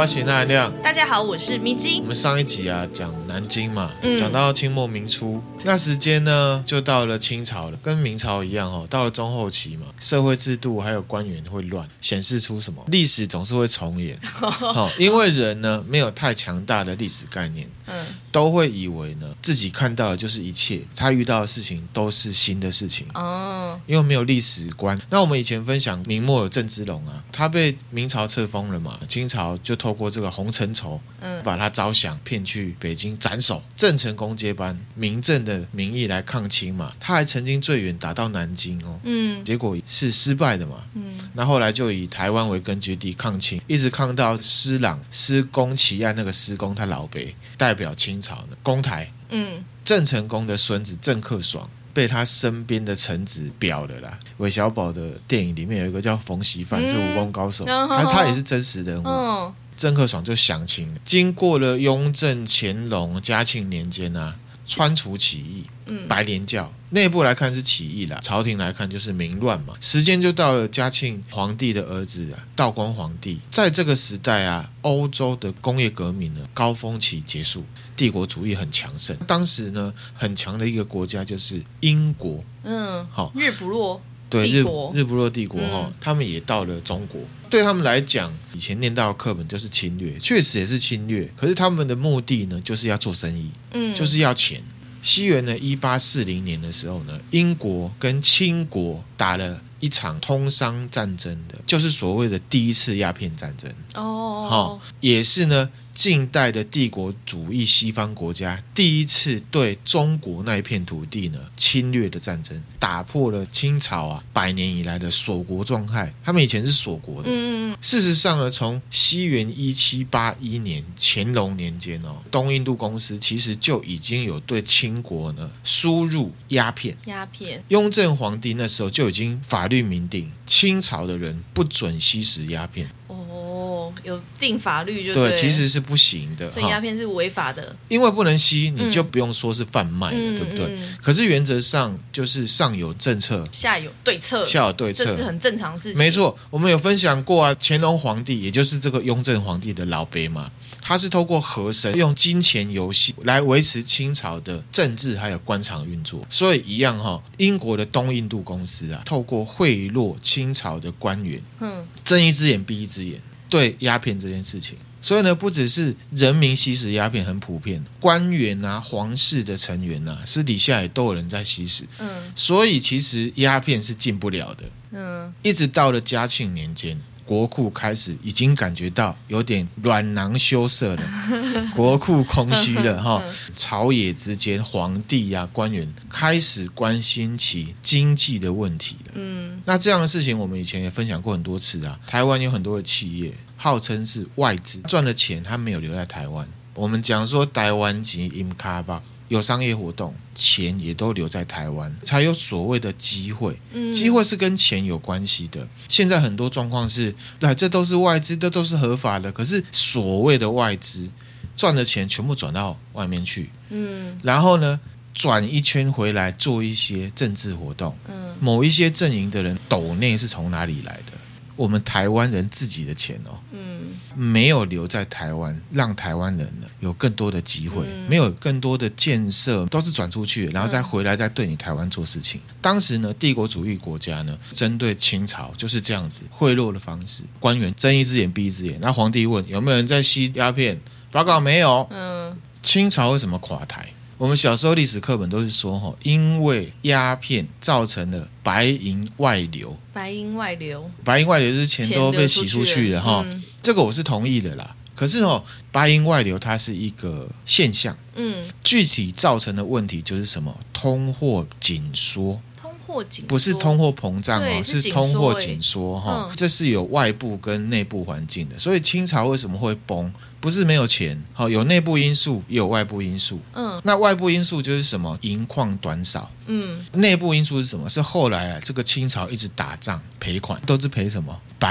我是那亮。 大家好，我是咪姬。 我们上一集讲南京嘛，讲到清末民初，那时间呢就到了清朝了，跟明朝一样到了中后期嘛，社会制度还有官员会乱，显示出什么？历史总是会重演。因为人呢没有太强大的历史概念，都会以为呢自己看到的就是一切，他遇到的事情都是新的事情。因为没有历史观。那我们以前分享明末有郑芝龙啊，他被明朝册封了嘛，清朝就透过这个洪承畴，把他招降骗去北京斩首。郑成功接班，明正的名义来抗清嘛，他还曾经最远打到南京结果是失败的嘛。那后来就以台湾为根据地抗清，一直抗到施琅施公奇案，那个施公他老爸代表清朝呢攻台。郑成功的孙子郑克爽被他身边的臣子表了啦。韦小宝的电影里面有一个叫冯锡范，是武功高手，他也是真实人物。郑克爽就降清了，经过了雍正、乾隆、嘉庆年间啊，川楚起义，白莲教，内部来看是起义啦，朝廷来看就是民乱嘛。时间就到了嘉庆皇帝的儿子道光皇帝，在这个时代啊，欧洲的工业革命呢高峰期结束，帝国主义很强盛。当时呢很强的一个国家就是英国， 日不落对， 帝国， 日不落帝国他们也到了中国。对他们来讲，以前念到的课本就是侵略，确实也是侵略，可是他们的目的呢就是要做生意，就是要钱。西元呢1840年的时候呢，英国跟清国打了一场通商战争的，就是所谓的第一次鸦片战争。也是呢近代的帝国主义西方国家第一次对中国那一片土地呢侵略的战争，打破了清朝100年以来的锁国状态。他们以前是锁国的。事实上呢，从西元1781年乾隆年间东印度公司其实就已经有对清国呢输入鸦片。雍正皇帝那时候就已经法律明定，清朝的人不准吸食鸦片。 有定法律就对，其实是不行的， 所以鸦片是违法的。 因为不能吸，你就不用说是贩卖了，对不对？可是原则上就是上有政策， 下有对策，这是很正常的事情。 没错，我们有分享过乾隆皇帝也就是这个雍正皇帝的老爸嘛，他是透过和珅用金钱游戏来维持清朝的政治还有官场运作。所以一样英国的东印度公司透过贿赂清朝的官员，睁一只眼闭一只眼对鸦片这件事情。所以呢，不只是人民吸食鸦片很普遍，官员皇室的成员私底下也都有人在吸食。所以其实鸦片是禁不了的。一直到了嘉庆年间，国库开始已经感觉到有点软囊羞涩了，国库空虚了朝野之间，皇帝官员开始关心起经济的问题了。那这样的事情我们以前也分享过很多次台湾有很多的企业号称是外资赚了钱，他没有留在台湾。我们讲说台湾籍im卡吧，有商业活动，钱也都留在台湾，才有所谓的机会。机会是跟钱有关系的。现在很多状况是，这都是外资，这都是合法的，可是所谓的外资赚的钱全部转到外面去，然后呢转一圈回来做一些政治活动。某一些阵营的人斗内是从哪里来的？我们台湾人自己的钱没有留在台湾，让台湾人呢有更多的机会，没有更多的建设，都是转出去，然后再回来再对你台湾做事情。当时呢，帝国主义国家呢针对清朝就是这样子贿赂的方式，官员睁一只眼闭一只眼。那皇帝问有没有人在吸鸦片，报告没有。清朝为什么垮台？我们小时候历史课本都是说因为鸦片造成了白银外流。白银外流就是钱都被洗出去了这个我是同意的啦。可是白银外流它是一个现象，具体造成的问题就是什么？通货紧缩。不是通货膨胀是通货紧缩这是有外部跟内部环境的。所以清朝为什么会崩？不是没有钱，有内部因素也有外部因素。那外部因素就是什么？银矿短少。内部因素是什么？是后来这个清朝一直打仗赔款，都是赔什么？白银。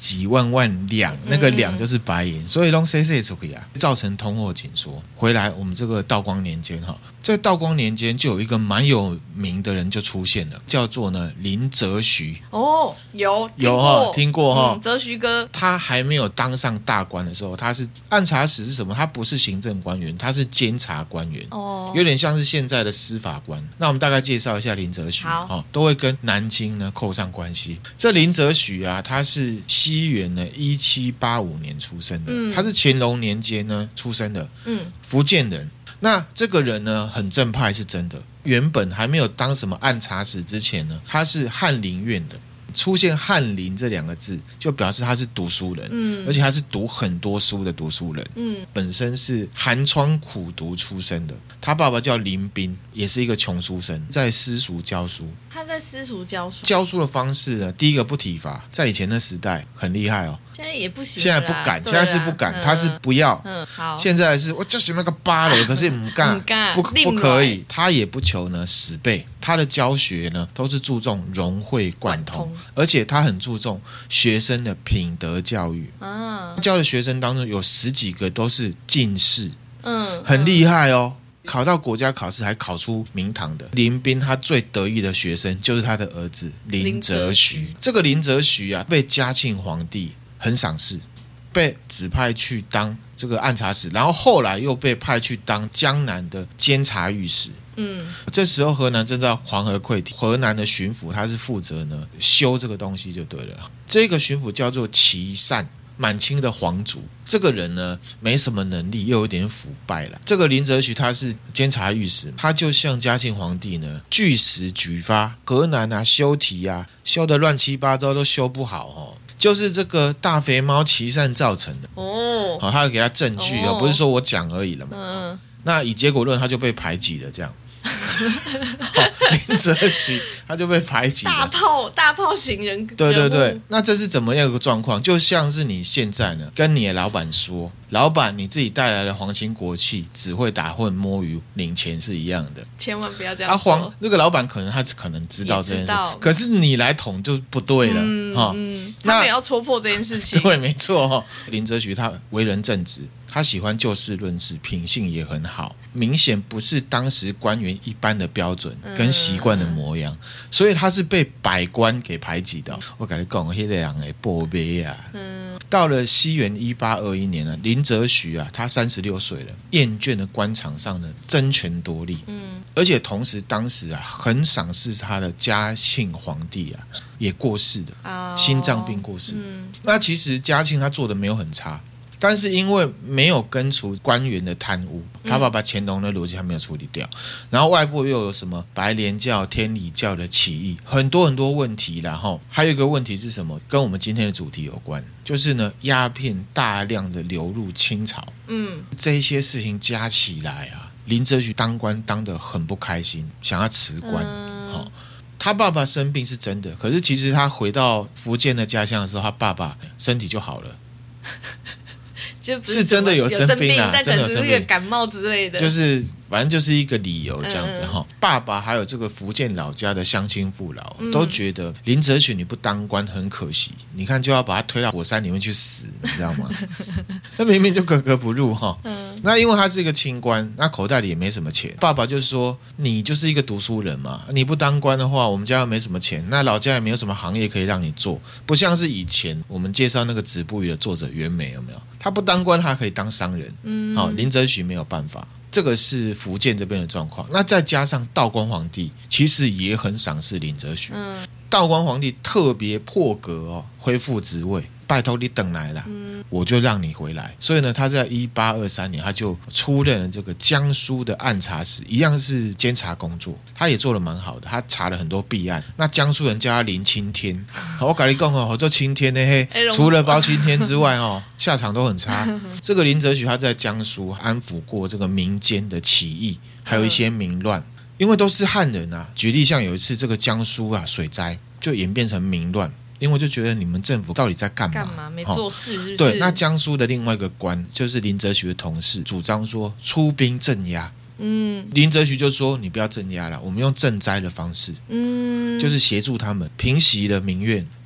几万两，那个两就是白银，所以都洗出去啊，造成通货紧缩。回来我们这个道光年间哈，在道光年间就有一个蛮有名的人就出现了，叫做呢林则徐。 哦，有听过哈， 则徐哥。 他还没有当上大官的时候，他是按察使是什么？他不是行政官员，他是监察官员，有点像是现在的司法官。那我们大概介绍一下林则徐，都会跟南京呢扣上关系。这林则徐啊，他是西元呢1785年出生的，他是乾隆年间呢出生的，福建人。那这个人呢很正派是真的，原本还没有当什么按察使之前呢，他是翰林院的。出现翰林这2个字就表示他是读书人，而且他是读很多书的读书人，本身是寒窗苦读出身的。他爸爸叫林彬，也是一个穷书生，在私塾教书。 他在私塾教书的方式呢，第一个不体罚，在以前的时代很厉害哦。 现在也不行， 现在不敢，现在是不敢，他是不要。 好。 现在是我叫什么个芭蕾，可是不可以。他也不求呢死背，他的教学呢都是注重融会贯通，而且他很注重学生的品德教育。教的学生当中有10几个都是进士，很厉害哦。考到国家考试还考出名堂的林彬，他最得意的学生就是他的儿子林则徐。这个林则徐啊，被嘉庆皇帝很赏识，被指派去当这个按察使，然后后来又被派去当江南的监察御史。这时候河南正在黄河溃堤，河南的巡抚他是负责呢修这个东西就对了。这个巡抚叫做琦善，满清的皇族。这个人呢没什么能力，又有点腐败了。这个林则徐他是监察御史，他就向嘉庆皇帝呢据实举发，河南啊修堤啊修得乱七八糟，都修不好哦，就是这个大肥猫琦善造成的哦。好，他要给他证据哦，不是说我讲而已了嘛。那以结果论，他就被排挤了，这样。林则徐他就被排挤了， 大炮型人格。 对，那这是怎么样一个状况？就像是你现在呢跟你的老板说，老板你自己带来的皇亲国戚只会打混摸鱼领钱是一样的， 千万不要这样说。 那个老板可能知道这件事，可是你来捅就不对了。 他们也要戳破这件事情。 对，没错。林则徐他为人正直，他喜欢就事论事，品性也很好，明显不是当时官员一般的标准跟习惯的模样，所以他是被百官给排挤的。我跟你讲，那个人的宝贝啊。到了西元1821年呢，林则徐啊，他36岁了，厌倦了官场上的争权夺利，而且同时当时啊，很赏识他的嘉庆皇帝啊，也过世了，心脏病过世。那其实嘉庆他做的没有很差。但是因为没有根除官员的贪污，他爸爸乾隆的逻辑还没有处理掉，然后外部又有什么白莲教、天理教的起义，很多问题啦。还有一个问题是什么？跟我们今天的主题有关，就是呢鸦片大量的流入清朝。这一些事情加起来啊，林则徐当官当得很不开心，想要辞官。他爸爸生病是真的，可是其实他回到福建的家乡的时候，他爸爸身体就好了。 是真的有生病啊， 但可能只是一个感冒之类的， 就是反正就是一个理由这样子。爸爸还有这个福建老家的乡亲父老都觉得林则徐你不当官很可惜，你看就要把他推到火山里面去死，你知道吗？他明明就格格不入。那因为他是一个清官，那口袋里也没什么钱，爸爸就说你就是一个读书人嘛，你不当官的话我们家又没什么钱，那老家也没有什么行业可以让你做，不像是以前我们介绍那个子不语的作者袁枚，有没有？他不当官他可以当商人。林则徐没有办法，这个是福建这边的状况。那再加上道光皇帝其实也很赏识林则徐，道光皇帝特别破格恢复职位，拜托你等来了，我就让你回来。所以呢，他在1823年他就出任了这个江苏的按察使，一样是监察工作，他也做得蛮好的，他查了很多弊案。那江苏人叫他林青天，我跟你讲这青天呢，除了包青天之外下场都很差。这个林则徐他在江苏安抚过这个民间的起义，还有一些民乱。因为都是汉人啊，举例像有一次这个江苏啊水灾就演变成民乱，因为就觉得你们政府到底在干嘛没做事是不是？ 对，那江苏的另外一个官就是林则徐的同事主张说出兵镇压。林则徐就说你不要镇压了，我们用赈灾的方式，就是协助他们平息了民怨，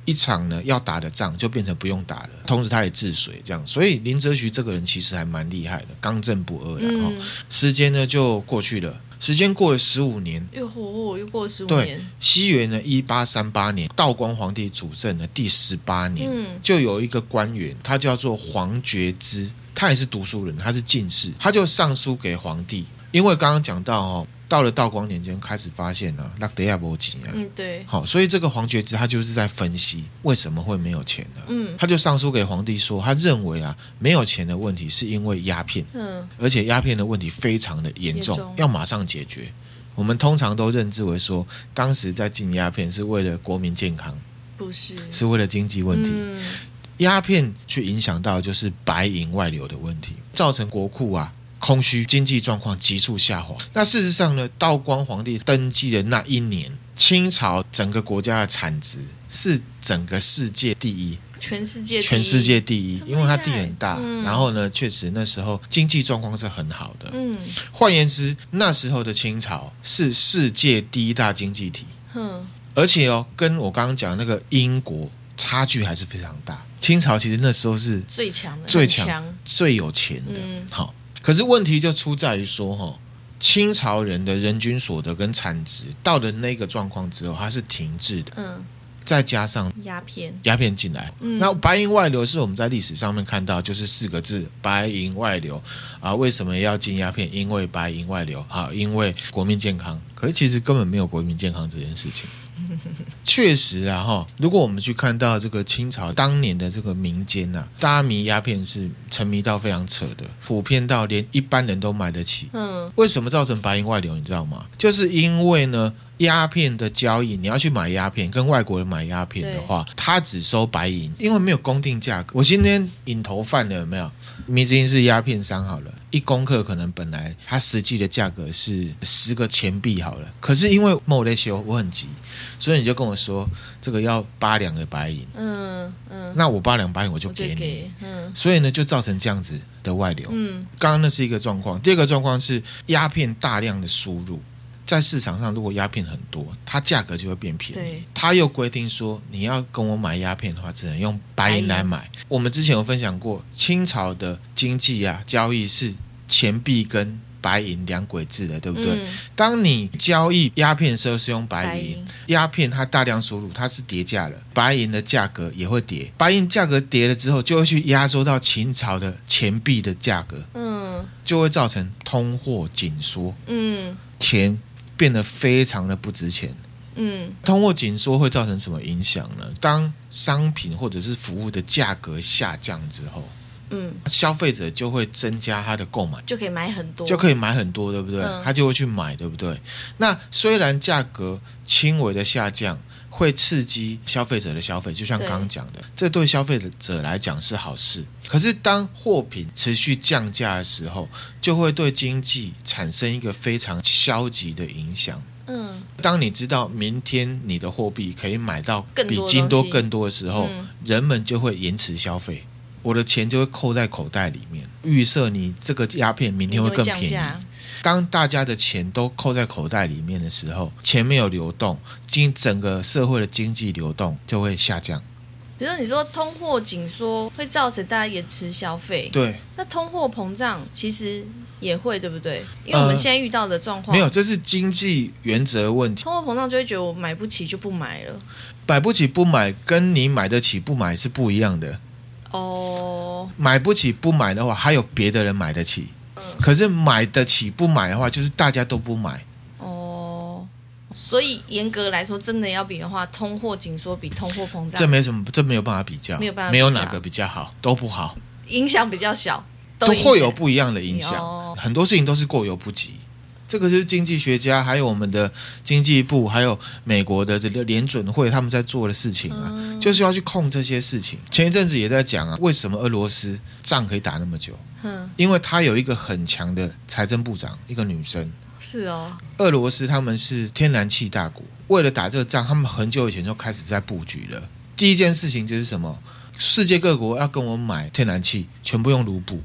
一场呢要打的仗就变成不用打了，同时他也治水这样，所以林则徐这个人其实还蛮厉害的，刚正不阿的。时间呢就过去了。时间过了15年， 又过了15年。 对，西元呢1838年，道光皇帝主政的第18年，就有一个官员，他叫做黄觉之，他也是读书人，他是进士，他就上书给皇帝，因为刚刚讲到到了道光年间开始发现啊，那得亚没钱啊， 对， 好，所以这个黄觉之他就是在分析为什么会没有钱呢？他就上书给皇帝说，他认为啊，没有钱的问题是因为鸦片，而且鸦片的问题非常的严重，要马上解决。我们通常都认知为说，当时在禁鸦片是为了国民健康， 不是， 是为了经济问题。鸦片去影响到就是白银外流的问题，造成国库啊空虚，经济状况急速下滑。那事实上呢，道光皇帝登基的那一年，清朝整个国家的产值是整个世界第一， 全世界第一， 因为它地很大，然后呢，确实那时候经济状况是很好的。换言之，那时候的清朝是世界第一大经济体。而且跟我刚刚讲那个英国差距还是非常大。清朝其实那时候是最强、 最有钱的。好。可是问题就出在于说，清朝人的人均所得跟产值到了那个状况之后，它是停滞的。再加上鸦片进来，那白银外流是我们在历史上面看到，就是4个字：白银外流啊。为什么要禁鸦片？因为白银外流啊，因为国民健康。可是其实根本没有国民健康这件事情。确实啊，如果我们去看到这个清朝当年的这个民间啊，大家迷鸦片是沉迷到非常扯的，普遍到连一般人都买得起。为什么造成白银外流？你知道吗？就是因为呢，鸦片的交易，你要去买鸦片，跟外国人买鸦片的话，他只收白银，因为没有公定价格。我今天瘾头犯了有没有？明明是鸦片商好了，1公克可能本来它实际的价格是10个钱币好了，可是因为没在收，我很急，所以你就跟我说这个要8两的白银，那我8两白银我就给你，所以呢就造成这样子的外流。刚刚那是一个状况，第二个状况是鸦片大量的输入。在市场上如果鸦片很多，它价格就会变便宜。它又规定说你要跟我买鸦片的话只能用白银来买。我们之前有分享过，清朝的经济啊交易是钱币跟白银两轨制的，对不对？当你交易鸦片的时候是用白银，鸦片它大量输入，它是跌价了，白银的价格也会跌。白银价格跌了之后，就会去压缩到清朝的钱币的价格，就会造成通货紧缩，钱变得非常的不值钱。通货紧缩会造成什么影响呢？当商品或者是服务的价格下降之后，消费者就会增加他的购买， 就可以买很多， 对不对？他就会去买，对不对？那虽然价格轻微的下降会刺激消费者的消费，就像刚刚讲的，这对消费者来讲是好事。可是当货品持续降价的时候，就会对经济产生一个非常消极的影响。当你知道明天你的货币可以买到比今多更多的时候，人们就会延迟消费，我的钱就会扣在口袋里面，预设你这个鸦片明天会更便宜。当大家的钱都扣在口袋里面的时候，钱没有流动，整个社会的经济流动就会下降。 比如说你说通货紧缩会造成大家延迟消费， 对， 那通货膨胀其实也会，对不对？因为我们现在遇到的状况， 没有，这是经济原则的问题。 通货膨胀就会觉得我买不起就不买了， 买不起不买跟你买得起不买是不一样的。买不起不买的话，还有别的人买得起，可是买得起不买的话，就是大家都不买。 所以严格来说，真的要比的话，通货紧缩比通货膨胀， 这没有办法比较，没有哪个比较好，都不好， 影响比较小， 都会有不一样的影响。很多事情都是过犹不及。这个就是经济学家，还有我们的经济部，还有美国的这个联准会他们在做的事情啊，就是要去控这些事情。前一阵子也在讲啊，为什么俄罗斯仗可以打那么久？因为他有一个很强的财政部长，一个女生。 是哦， 俄罗斯他们是天然气大国，为了打这个仗，他们很久以前就开始在布局了。第一件事情就是什么？世界各国要跟我买天然气，全部用卢布，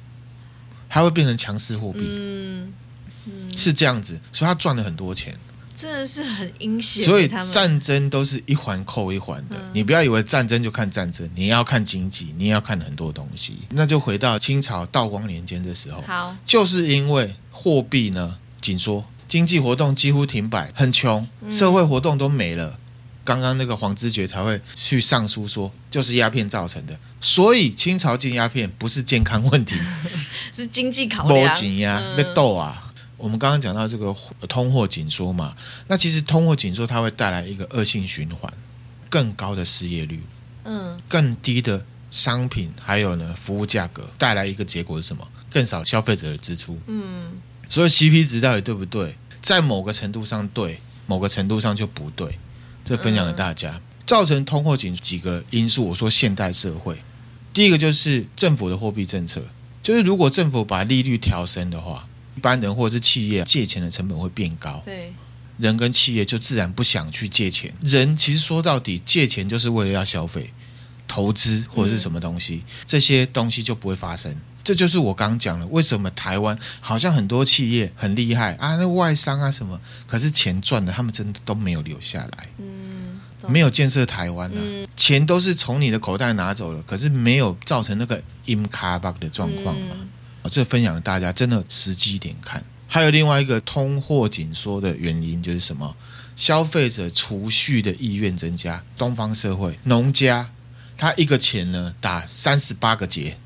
它会变成强势货币。是这样子，所以他赚了很多钱。 真的是很阴险。 所以他们战争都是一环扣一环的，你不要以为战争就看战争，你要看经济，你也要看很多东西。那就回到清朝道光年间的时候， 好， 就是因为货币呢紧缩，经济活动几乎停摆，很穷，社会活动都没了。刚刚那个黄知觉才会去上书说，就是鸦片造成的。所以清朝禁鸦片不是健康问题， 是经济考量。 没钱呀，被斗啊。我们刚刚讲到这个通货紧缩嘛，那其实通货紧缩它会带来一个恶性循环，更高的失业率，更低的商品还有呢服务价格，带来一个结果是什么？更少消费者的支出。所以 CP 值到底对不对？在某个程度上对，某个程度上就不对。这分享给大家，造成通货紧缩几个因素。我说现代社会，第一个就是政府的货币政策，就是如果政府把利率调升的话，一般人或者是企业借钱的成本会变高， 对， 人跟企业就自然不想去借钱。人其实说到底，借钱就是为了要消费、投资或者是什么东西，这些东西就不会发生。这就是我刚刚讲了，为什么台湾好像很多企业很厉害啊，那外商啊什么，可是钱赚的他们真的都没有留下来，没有建设台湾啊，钱都是从你的口袋拿走了，可是没有造成那个 income 的状况嘛。这分享给大家，真的实际一点看。还有另外一个通货紧缩的原因就是什么？消费者储蓄的意愿增加。东方社会，农家他一个钱呢打38个结。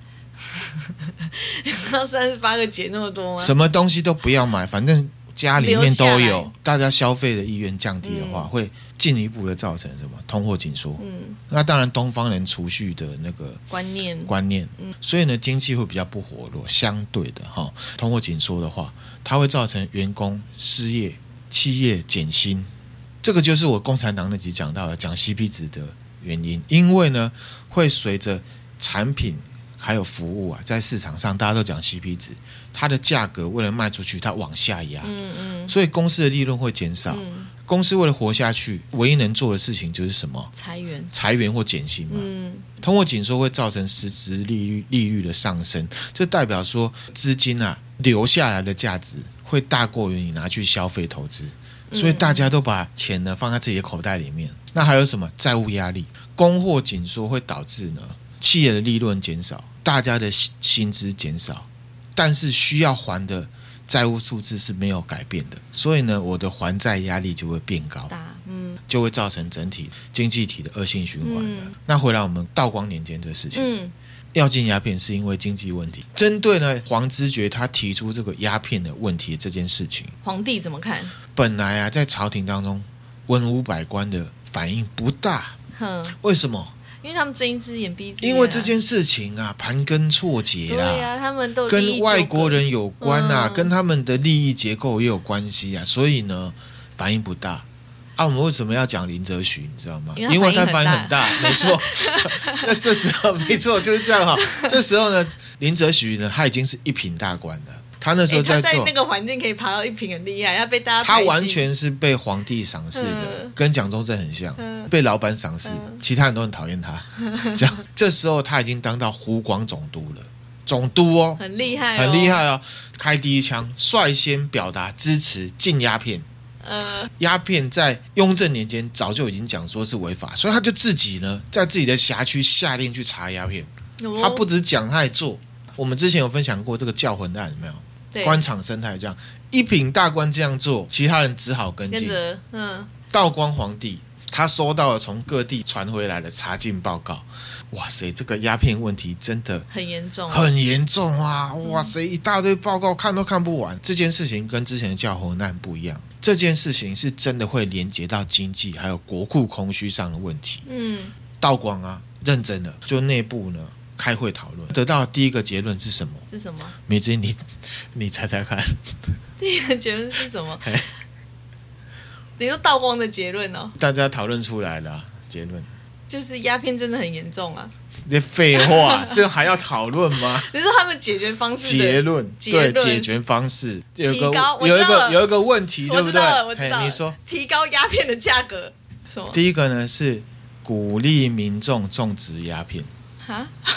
要38个结那么多吗？ 什么东西都不要买，反正家里面都有，大家消费的意愿降低的话，会进一步的造成什么？通货紧缩。那当然东方人储蓄的那个观念，所以呢经济会比较不活络，相对的通货紧缩的话，它会造成员工失业，企业减薪。这个就是我共产党那集讲到的讲 CP 值的原因，因为呢会随着产品还有服务啊，在市场上大家都讲 CP 值，它的价格为了卖出去，它往下压，所以公司的利润会减少。公司为了活下去，唯一能做的事情就是什么？裁员或减薪嘛。通货紧缩会造成实质利率的上升，这代表说资金啊留下来的价值会大过于你拿去消费投资，所以大家都把钱呢放在自己的口袋里面。那还有什么？债务压力，供货紧缩会导致呢企业的利润减少，大家的薪资减少，但是需要还的债务数字是没有改变的，所以呢我的还债压力就会变高，就会造成整体经济体的恶性循环了。那回来我们道光年间的事情，要禁鸦片是因为经济问题。针对呢黄知觉他提出这个鸦片的问题这件事情， 皇帝怎么看？ 本来啊在朝廷当中文武百官的反应不大，为什么？ 因为他们睁一只眼闭一只眼因为这件事情啊盘根错节啦， 对啊，他们都跟外国人有关啊，跟他们的利益结构也有关系啊，所以呢反应不大啊。我们为什么要讲林则徐你知道吗？因为他反应很大，没错。那这时候没错就是这样哈。这时候呢林则徐呢他已经是一品大官了，他那时候在做， 他在那个环境可以爬到一品很厉害，他被大家他完全是被皇帝赏识的，跟蒋中正很像，被老板赏识，其他人都很讨厌他。这时候他已经当到湖广总督了，总督哦， 很厉害很厉害哦，开第一枪，率先表达支持禁鸦片。鸦片在雍正年间早就已经讲说是违法，所以他就自己呢在自己的辖区下令去查鸦片。他不止讲，他还做。我们之前有分享过这个教魂案，有没有？官场生态这样，一品大官这样做，其他人只好跟进。道光皇帝他收到了从各地传回来的查禁报告，哇塞，这个鸦片问题真的很严重， 很严重啊！哇塞，一大堆报告看都看不完。这件事情跟之前的教魂案不一样，这件事情是真的会连接到经济还有国库空虚上的问题。道光啊，认真的就内部呢开会讨论，得到的第一个结论是什么？ 是什么？ 美芝，你猜猜看。 第一个结论是什么？你说道光的结论哦？ 大家讨论出来的结论就是鸦片真的很严重啊！ 你废话，这还要讨论吗？ 你说他们解决方式结论对解决方式有一个问题，对不对？ 我知道了， 你说提高鸦片的价格什么？ 第一个呢是鼓励民众种植鸦片。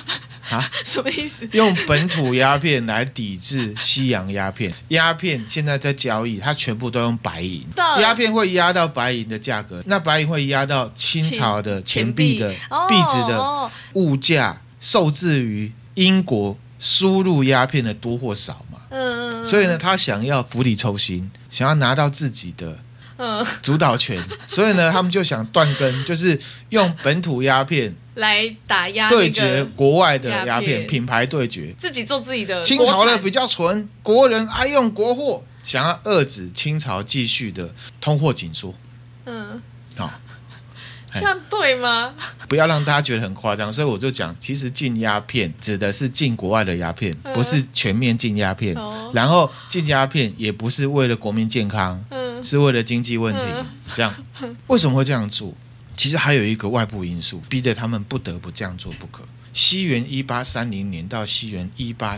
啊？ 什么意思？ 用本土鸦片来抵制西洋鸦片。鸦片现在在交易，它全部都用白银，鸦片会压到白银的价格，那白银会压到清朝的钱币的币值的物价，受制于英国输入鸦片的多或少嘛。所以呢，他想要釜底抽薪，想要拿到自己的主导权，所以呢，他们就想断根，就是用本土鸦片来打压对决国外的鸦片，品牌对决， 自己做自己的。 清朝的比较纯，国人爱用国货，想要遏制清朝继续的通货紧缩。好。 这样对吗？ 不要让大家觉得很夸张，所以我就讲，其实禁鸦片指的是禁国外的鸦片，不是全面禁鸦片。然后禁鸦片也不是为了国民健康，是为了经济问题。这样为什么会这样做？其实还有一个外部因素，逼得他们不得不这样做不可。西元1830年到西元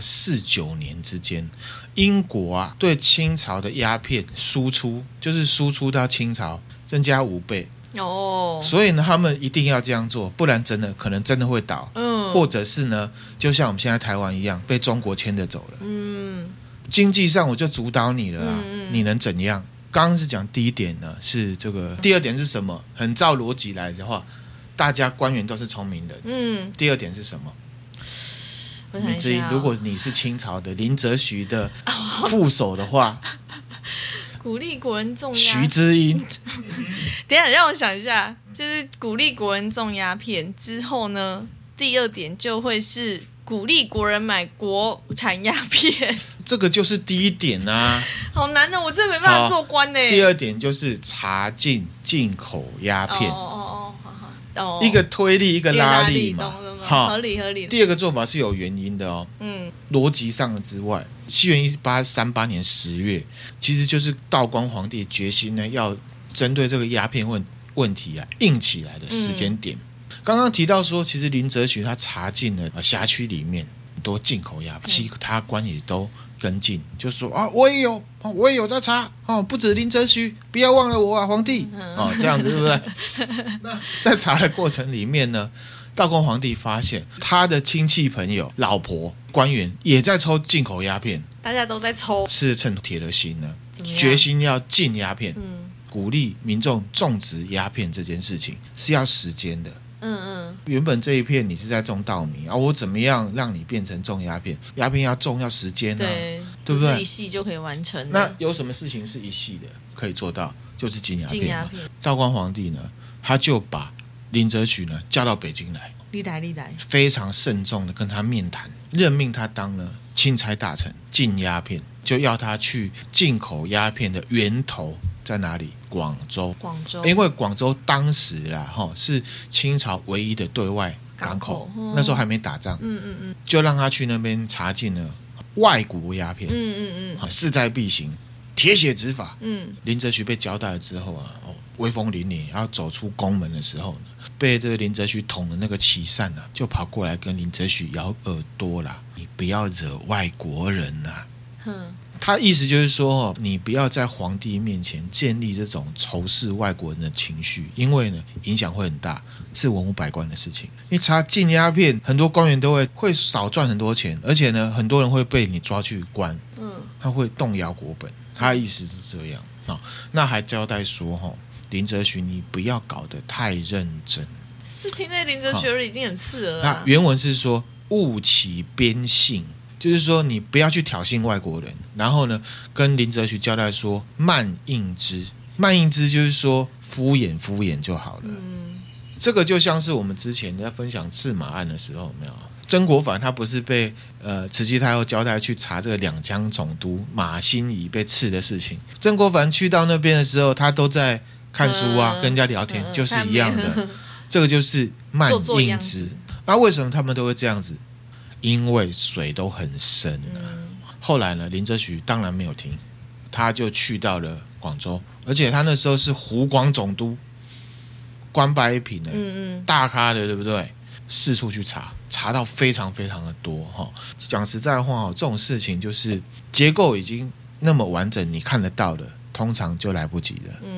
1849年之间，英国对清朝的鸦片输出，就是输出到清朝增加5倍。所以呢，他们一定要这样做，不然可能真的会倒。或者是呢，就像我们现在台湾一样，被中国牵着走了。经济上我就主导你了啊，你能怎样？刚刚是讲第一点呢，是这个。第二点是什么？很照逻辑来的话，大家官员都是聪明人。第二点是什么？你至于如果你是清朝的林则徐的副手的话。 鼓励国人种鸦， 徐之英。 等一下让我想一下，就是鼓励国人种鸦片之后呢，第二点就会是鼓励国人买国产鸦片。 这个就是第一点啊， 好难的，我真的没办法做官呢。 第二点就是查禁进口鸦片。一个推力，一个拉力嘛。 合理。 第二个做法是有原因的哦。逻辑上之外，西元1838年10月，其实就是道光皇帝决心呢，要针对这个鸦片问题啊硬起来的时间点。刚刚提到说，其实林则徐他查禁了辖区里面很多进口鸦片，其他官也都跟进，就说啊，我也有在查不止林则徐，不要忘了我啊，皇帝这样子对不对？那在查的过程里面呢，道光皇帝发现他的亲戚朋友、老婆、官员也在抽进口鸦片， 大家都在抽， 是趁铁了心呢，决心要禁鸦片。鼓励民众种植鸦片这件事情是要时间的。原本这一片你是在种稻米啊，我怎么样让你变成种鸦片？鸦片要种要时间啊，对不对？ 不是一系就可以完成的。 那有什么事情是一系的可以做到？就是禁鸦片。道光皇帝呢，他就把林则徐呢叫到北京来， 历来非常慎重的跟他面谈，任命他当了钦差大臣，禁鸦片，就要他去进口鸦片的源头在哪里？广州，因为广州当时是清朝唯一的对外港口，那时候还没打仗，就让他去那边查禁了外国鸦片，势在必行，铁血执法。林则徐被交代了之后啊，威风凛凛，要走出宫门的时候呢，被这个林则徐捅的那个琦善啊，就跑过来跟林则徐咬耳朵啦，你不要惹外国人啦。他意思就是说，你不要在皇帝面前建立这种仇视外国人的情绪，因为呢影响会很大，是文武百官的事情。你查禁鸦片，很多官员都会少赚很多钱，而且呢很多人会被你抓去关，他会动摇国本。他的意思是这样。那还交代说，林则徐你不要搞得太认真。 这听在林则徐耳里已经很刺耳了。 那原文是说勿起边信，就是说你不要去挑衅外国人，然后呢跟林则徐交代说慢应之，慢应之就是说敷衍就好了。这个就像是我们之前在分享赤马案的时候，有没有？曾国藩他不是被慈禧太后交代去查这个两江总督马新贻被刺的事情，曾国藩去到那边的时候，他都在看书啊，跟人家聊天，就是一样的。这个就是慢应之。那为什么他们都会这样子？因为水都很深后来呢，林则徐当然没有停，他就去到了广州，而且他那时候是湖广总督，官拜一品大咖的，对不对？四处去查到非常非常的多讲实在话这种事情就是结构已经那么完整，你看得到的，通常就来不及了。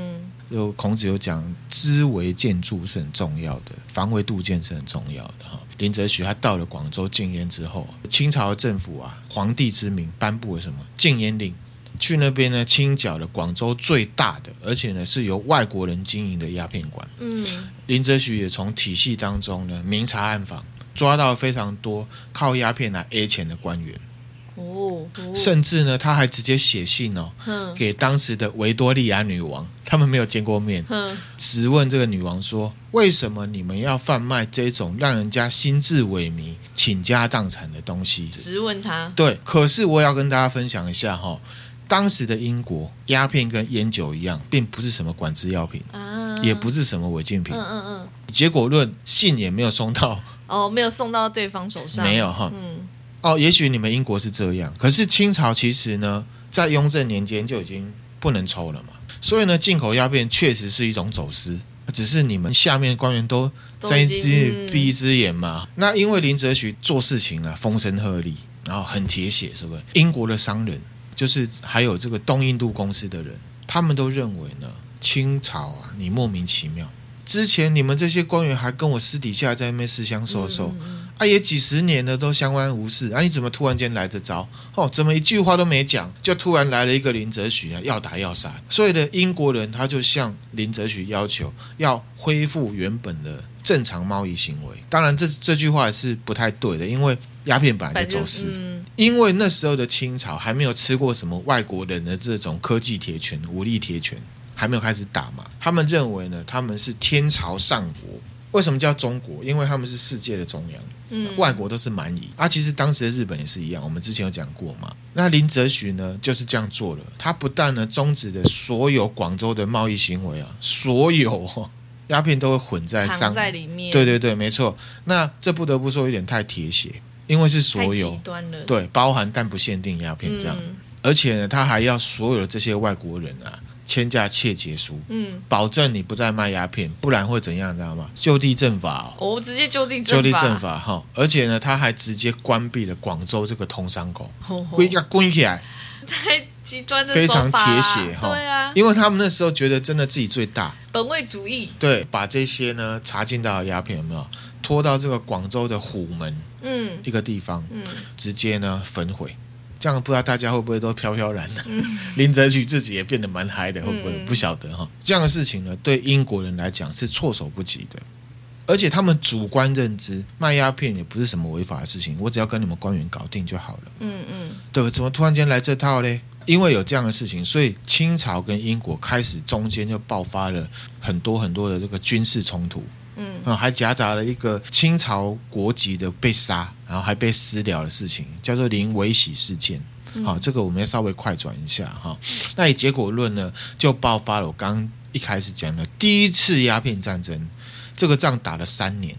有孔子有讲，知为建筑是很重要的，防微杜渐是很重要的林则徐他到了广州禁烟之后，清朝的政府啊，皇帝之名颁布了什么禁烟令，去那边呢清剿了广州最大的，而且呢是由外国人经营的鸦片馆。林则徐也从体系当中呢明察暗访，抓到非常多靠鸦片来 A 钱的官员。甚至呢他还直接写信给当时的维多利亚女王，他们没有见过面，质问这个女王说，为什么你们要贩卖这种让人家心智萎靡倾家荡产的东西？ 质问他。对， 可是我也要跟大家分享一下当时的英国鸦片跟烟酒一样，并不是什么管制药品也不是什么违禁品。结果论信也没有送到没有送到对方手上， 没有也许你们英国是这样，可是清朝其实呢在雍正年间就已经不能抽了嘛，所以呢进口鸦片确实是一种走私，只是你们下面的官员都睁一只闭一只眼嘛。那因为林则徐做事情啊风声鹤唳，然后很铁血，是不是？英国的商人就是还有这个东印度公司的人，他们都认为呢清朝啊你莫名其妙，之前你们这些官员还跟我私底下在那边私相授受也几十年了都相安无事你怎么突然间来这招怎么一句话都没讲就突然来了一个林则徐要打要杀？所以的英国人他就向林则徐要求要恢复原本的正常贸易行为。当然这句话是不太对的，因为鸦片本来就走私因为那时候的清朝还没有吃过什么外国人的这种科技铁拳武力铁拳，还没有开始打嘛。他们认为呢他们是天朝上国。为什么叫中国？因为他们是世界的中央外国都是蛮夷其实当时的日本也是一样，我们之前有讲过嘛。那林则徐呢就是这样做了，他不但呢终止了所有广州的贸易行为所有鸦片都会混在藏在里面。 对对对，没错。那这不得不说有点太铁血，因为是所有， 太极端了。 对，包含但不限定鸦片这样而且呢他还要所有的这些外国人签下切结书保证你不再卖鸦片，不然会怎样知道吗？就地正法直接就地正法而且呢他还直接关闭了广州这个通商口规个关起来， 太极端的非常铁血对啊， 因为他们那时候觉得真的自己最大， 本位主义。 对，把这些呢查禁到的鸦片有没有拖到这个广州的虎门一个地方直接呢焚毁。这样不知道大家会不会都飘飘然的林则徐自己也变得蛮嗨的，会不会不晓得这样的事情呢对英国人来讲是措手不及的。而且他们主观认知卖鸦片也不是什么违法的事情，我只要跟你们官员搞定就好了对，怎么突然间来这套嘞？因为有这样的事情，所以清朝跟英国开始中间就爆发了很多很多的这个军事冲突还夹杂了一个清朝国籍的被杀，然后还被私了的事情，叫做林维喜事件这个我们要稍微快转一下那以结果论呢就爆发了我刚刚一开始讲的第一次鸦片战争。这个仗打了3年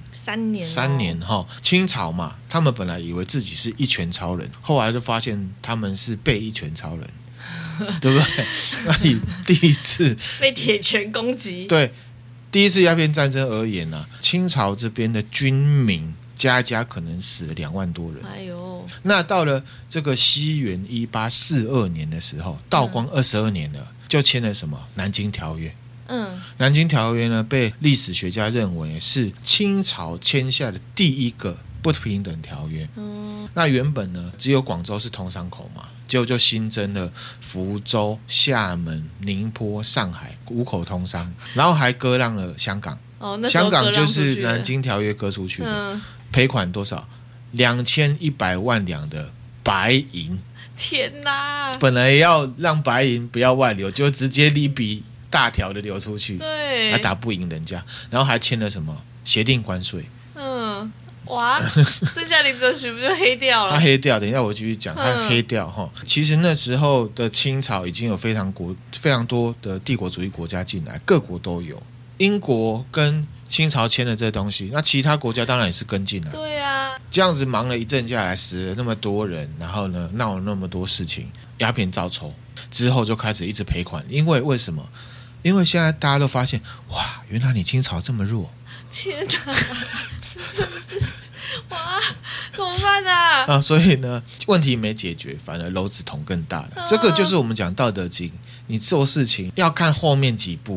，3年清朝嘛，他们本来以为自己是一拳超人，后来就发现他们是被一拳超人对不对？那以第一次被铁拳攻击， 对，第一次鸦片战争而言清朝这边的军民加一加可能死了2万多人。那到了这个西元1842年的时候，道光22年了，就签了什么南京条约。南京条约呢被历史学家认为是清朝签下的第一个不平等条约那原本呢只有广州是通商口嘛，结果就新增了福州、厦门、宁波、上海5口通商，然后还割让了香港香港就是南京条约割出去的赔款多少？2100万两的白银。 天哪， 本来要让白银不要外流，就直接一笔大条的流出去， 对， 还打不赢人家，然后还签了什么协定关税。 哇，这下林则徐不就黑掉了？ 他黑掉，等一下我继续讲，他黑掉其实那时候的清朝已经有非常多的帝国主义国家进来，各国都有。英国跟清朝签了这东西，那其他国家当然也是跟进来。 对啊， 这样子忙了一阵下来，死了那么多人，然后呢闹了那么多事情，鸦片照抽之后就开始一直赔款。因为什么？因为现在大家都发现，哇，原来你清朝这么弱。 天哪，哇，怎么办啊？ 所以呢，问题没解决，反而篓子捅更大了。这个就是我们讲《道德经》，你做事情要看后面几步，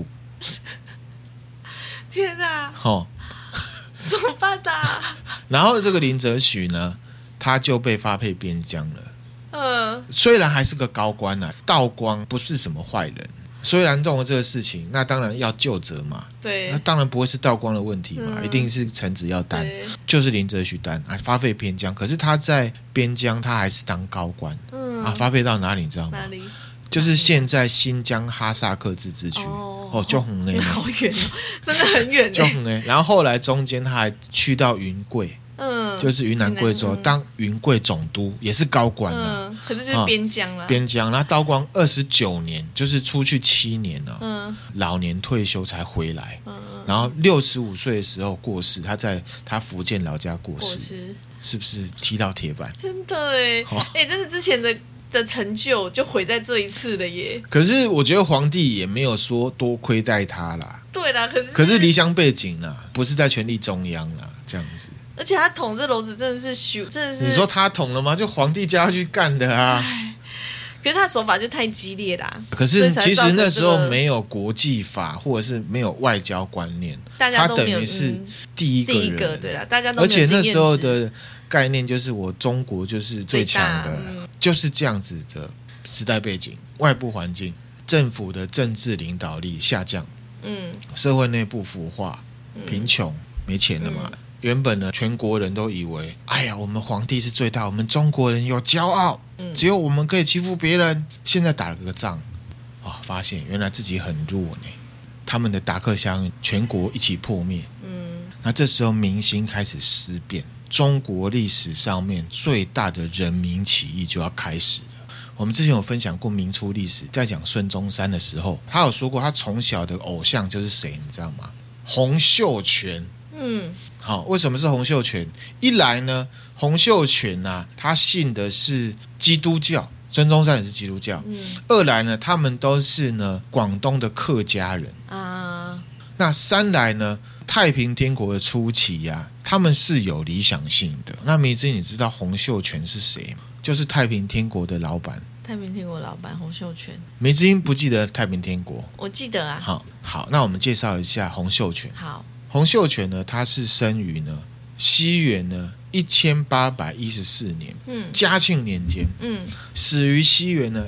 天啊， 哦， 怎么办啊？ 然后这个林则徐呢，他就被发配边疆了。虽然还是个高官啊，道光不是什么坏人，虽然动了这个事情，那当然要究责嘛。 对， 那当然不会是道光的问题嘛，一定是臣子要担，就是林则徐担啊，发配边疆。可是他在边疆，他还是当高官，发配到哪里你知道吗？ 哪里？ 就是现在新疆哈萨克自治区。就很远， 好远哦，真的很远， 就很远。然后后来中间他还去到云贵。就是云南贵州当云贵总督，也是高官啊。 可是就是边疆了， 边疆。然后道光29年，就是出去7年了，老年退休才回来。然后65岁的时候过世，他在他福建老家过世，是不是踢到铁板？ 真的哎，真的之前的成就就毁在这一次了耶。 可是我觉得皇帝也没有说多亏待他啦。 对啦， 可是离乡背景啦，不是在权力中央啦，这样子。 而且他捅这篓子真的是真的是。 你说他捅了吗？就皇帝叫他去干的啊。 可是他手法就太激烈啦。 可是其实那时候没有国际法，或者是没有外交观念， 大家都没有， 他等于是第一个对啦，大家都没有经验值。 而且那时候的概念就是我中国就是最强的，就是这样子的时代背景、外部环境、政府的政治领导力下降，社会内部腐化、贫穷、没钱了嘛。原本呢，全国人都以为，哎呀，我们皇帝是最大，我们中国人有骄傲，只有我们可以欺负别人。现在打了个仗，发现原来自己很弱呢。他们的达克乡全国一起破灭，那这时候民心开始思变，中国历史上面最大的人民起义就要开始了。我们之前有分享过明初历史，在讲孙中山的时候，他有说过他从小的偶像就是谁，你知道吗？洪秀全。好，为什么是洪秀全？一来呢，洪秀全啊，他信的是基督教，孙中山也是基督教。二来呢，他们都是呢广东的客家人啊。那三来呢，太平天国的初期啊，他们是有理想性的。那梅子，你知道洪秀全是谁吗？就是太平天国的老板。 太平天国老板洪秀全。 梅子英不记得太平天国？ 我记得啊。 好，那我们介绍一下洪秀全。 好。 洪秀全呢，他是生于呢西元呢1814年，嘉庆年间，死于西元呢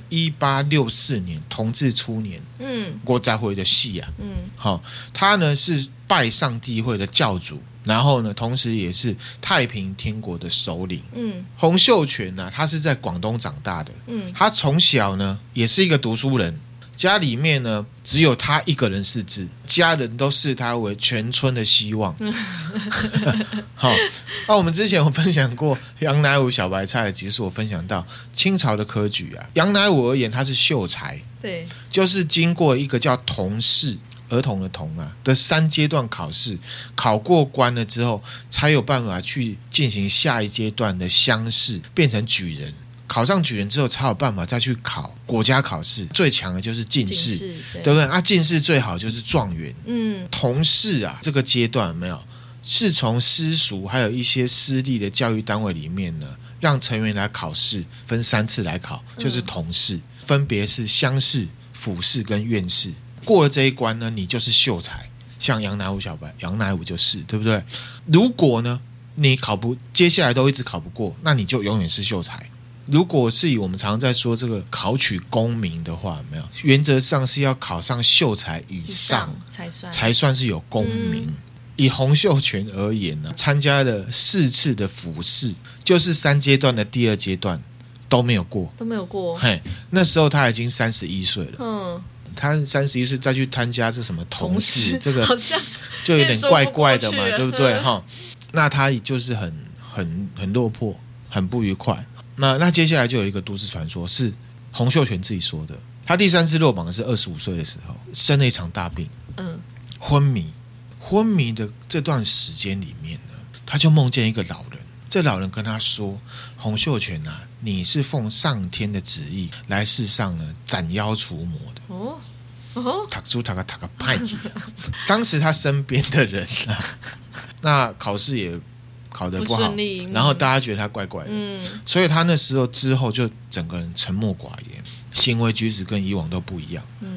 1864年，同治初年，国在会的戏啊，他呢是拜上帝会的教主，然后呢，同时也是太平天国的首领。洪秀全呢，他是在广东长大的，他从小呢也是一个读书人。家里面呢，只有他一个人识字，家人都视他为全村的希望。好，那我们之前有分享过杨乃武小白菜的集数，我分享到清朝的科举啊，杨乃武而言他是秀才， 对， 就是经过一个叫童试，儿童的童啊的3阶段考试，考过关了之后，才有办法去进行下一阶段的乡试，变成举人。考上举人之后，才有办法再去考国家考试，最强的就是进士，对不对？进士最好就是状元。童试啊，这个阶段有没有是从私塾还有一些私立的教育单位里面呢，让成员来考试，分3次来考，就是童试，分别是乡试、府试跟院试。过了这一关呢，你就是秀才，像杨乃武小白，杨乃武就是，对不对？如果呢你接下来都一直考不过，那你就永远是秀才。如果是以我们常常在说这个考取功名的话，有没有原则上是要考上秀才以上才算是有功名。以洪秀全而言呢，参加了4次的府试，就是3阶段的第2阶段都没有过。嘿，那时候他已经31岁了。他31岁再去参加这什么童试，这个好像就有点怪怪的嘛，对不对？那他就是很落魄，很不愉快。那接下来就有一个都市传说，是洪秀全自己说的。他第3次落榜的是25岁的时候，生了一场大病，昏迷的这段时间里面呢，他就梦见一个老人。这老人跟他说：“洪秀全啊，你是奉上天的旨意来世上呢斩妖除魔的。”他个派题。当时他身边的人啊，那考试也考得不好，然后大家觉得他怪怪的，所以他那时候之后就整个人沉默寡言，行为举止跟以往都不一样。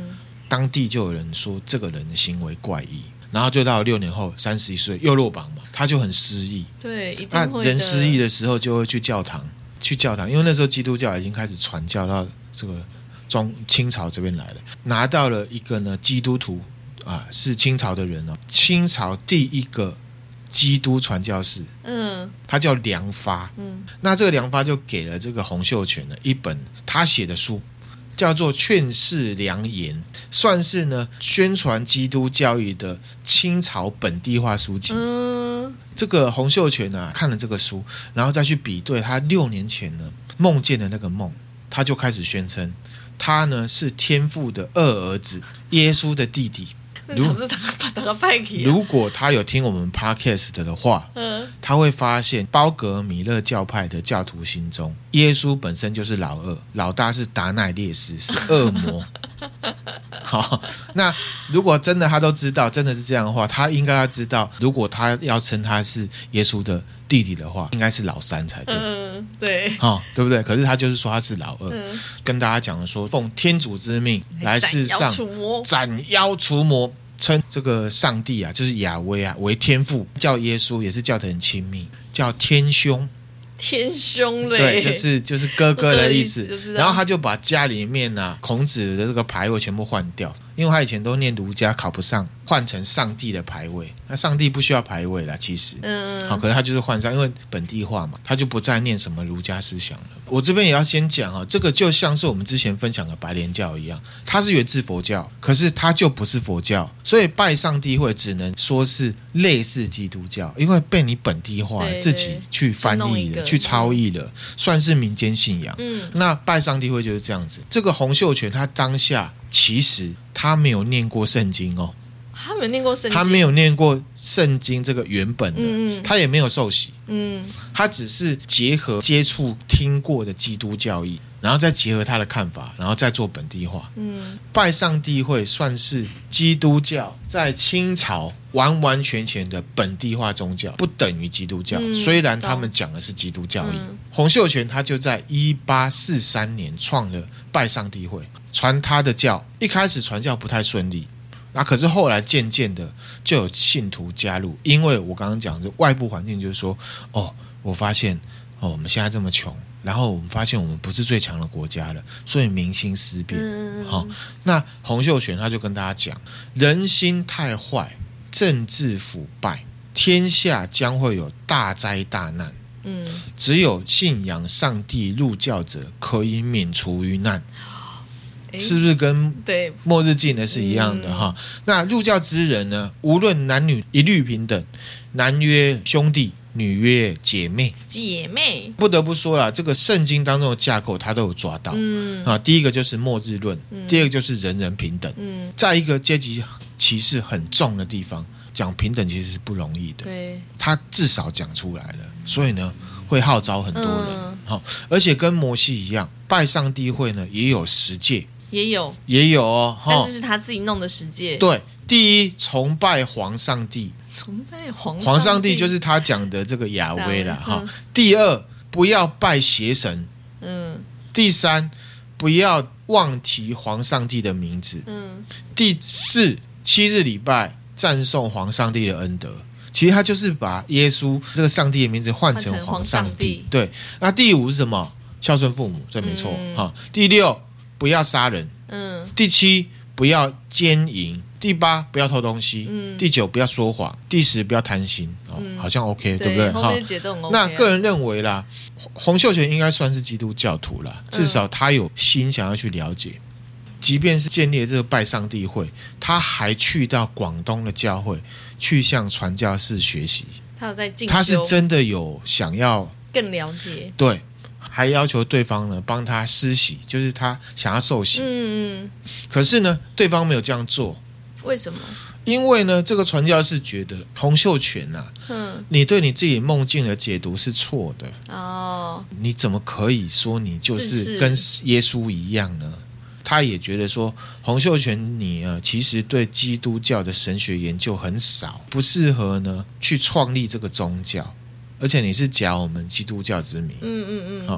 当地就有人说这个人的行为怪异，然后就到了6年后31岁又落榜嘛，他就很失意。 对，一定那会的。 人失意的时候就会去教堂，因为那时候基督教已经开始传教到这个清朝这边来了，拿到了一个呢基督徒啊，是清朝的人哦，清朝第一个基督传教士，他叫梁发，那这个梁发就给了这个洪秀全呢一本他写的书，叫做《劝世良言》，算是呢宣传基督教义的清朝本地化书籍。这个洪秀全啊看了这个书，然后再去比对他6年前呢梦见的那个梦，他就开始宣称他呢是天父的二儿子，耶稣的弟弟。如果他有听我们 podcast 的话，他会发现包格米勒教派的教徒心中，耶稣本身就是老二，老大是达乃列斯，是恶魔。好，那如果真的他都知道，真的是这样的话，他应该要知道，如果他要称他是耶稣的弟弟的话，应该是老三才对。 对， 对不对？可是他就是说他是老二，跟大家讲说，奉天主之命来世上斩妖除魔，称这个上帝啊，就是亚威啊为天父，叫耶稣也是叫得很亲密，叫天兄。 天兄嘞，对，就是哥哥的意思。然后他就把家里面啊孔子的这个牌位全部换掉，因为他以前都念儒家考不上，换成上帝的牌位。那上帝不需要牌位啦，其实，好，可是他就是换上，因为本地化嘛，他就不再念什么儒家思想了。我这边也要先讲啊，这个就像是我们之前分享的白莲教一样，它是源自佛教，可是它就不是佛教，所以拜上帝会只能说是类似基督教，因为被你本地化了，自己去翻译了，去抄译了，算是民间信仰。那拜上帝会就是这样子。这个洪秀全他当下其实他没有念过圣经哦。 他没有念过圣经， 他没有念过圣经这个原本的，他也没有受洗，他只是结合接触听过的基督教义，然后再结合他的看法，然后再做本地化。拜上帝会算是基督教在清朝完完全全的本地化宗教，不等于基督教，虽然他们讲的是基督教义。洪秀全他就在1843年创了拜上帝会，传他的教，一开始传教不太顺利。可是后来渐渐的就有信徒加入，因为我刚刚讲的外部环境就是说，我发现我们现在这么穷，然后我们发现我们不是最强的国家了，所以民心思变。那洪秀全他就跟大家讲，人心太坏，政治腐败，天下将会有大灾大难。只有信仰上帝入教者可以免除于难。是不是跟末日禁的是一样的哈？那入教之人呢，无论男女一律平等，男曰兄弟，女曰姐妹。不得不说啦，这个圣经当中的架构他都有抓到。第一个就是末日论，第二个就是人人平等。在一个阶级歧视很重的地方，讲平等其实是不容易的。他至少讲出来了，所以呢会号召很多人。而且跟摩西一样，拜上帝会呢也有十诫。也有哦， 但这是他自己弄的十诫。 对，第一，崇拜皇上帝，皇上帝就是他讲的这个亚威啦。第二，不要拜邪神。第三，不要忘提皇上帝的名字。第四，7日礼拜赞颂皇上帝的恩德。其实他就是把耶稣这个上帝的名字换成皇上帝。对，那第五是什么？孝顺父母，这没错。第六，不要杀人。第七，不要奸淫。第八，不要偷东西。第九，不要说谎。第10，不要贪心。好像 OK， 对不对？ 后面解都很 OK。 那个人认为啦，洪秀全应该算是基督教徒啦，至少他有心想要去了解。即便是建立了这个拜上帝会，他还去到广东的教会去向传教士学习。 他有在进修， 他是真的有想要更了解。 对。还要求对方呢帮他施洗，就是他想要受洗。可是呢，对方没有这样做。 为什么？ 因为呢，这个传教士觉得洪秀全你对你自己梦境的解读是错的。你怎么可以说你就是跟耶稣一样呢？他也觉得说，洪秀全你其实对基督教的神学研究很少，不适合呢去创立这个宗教。而且你是假我们基督教之名。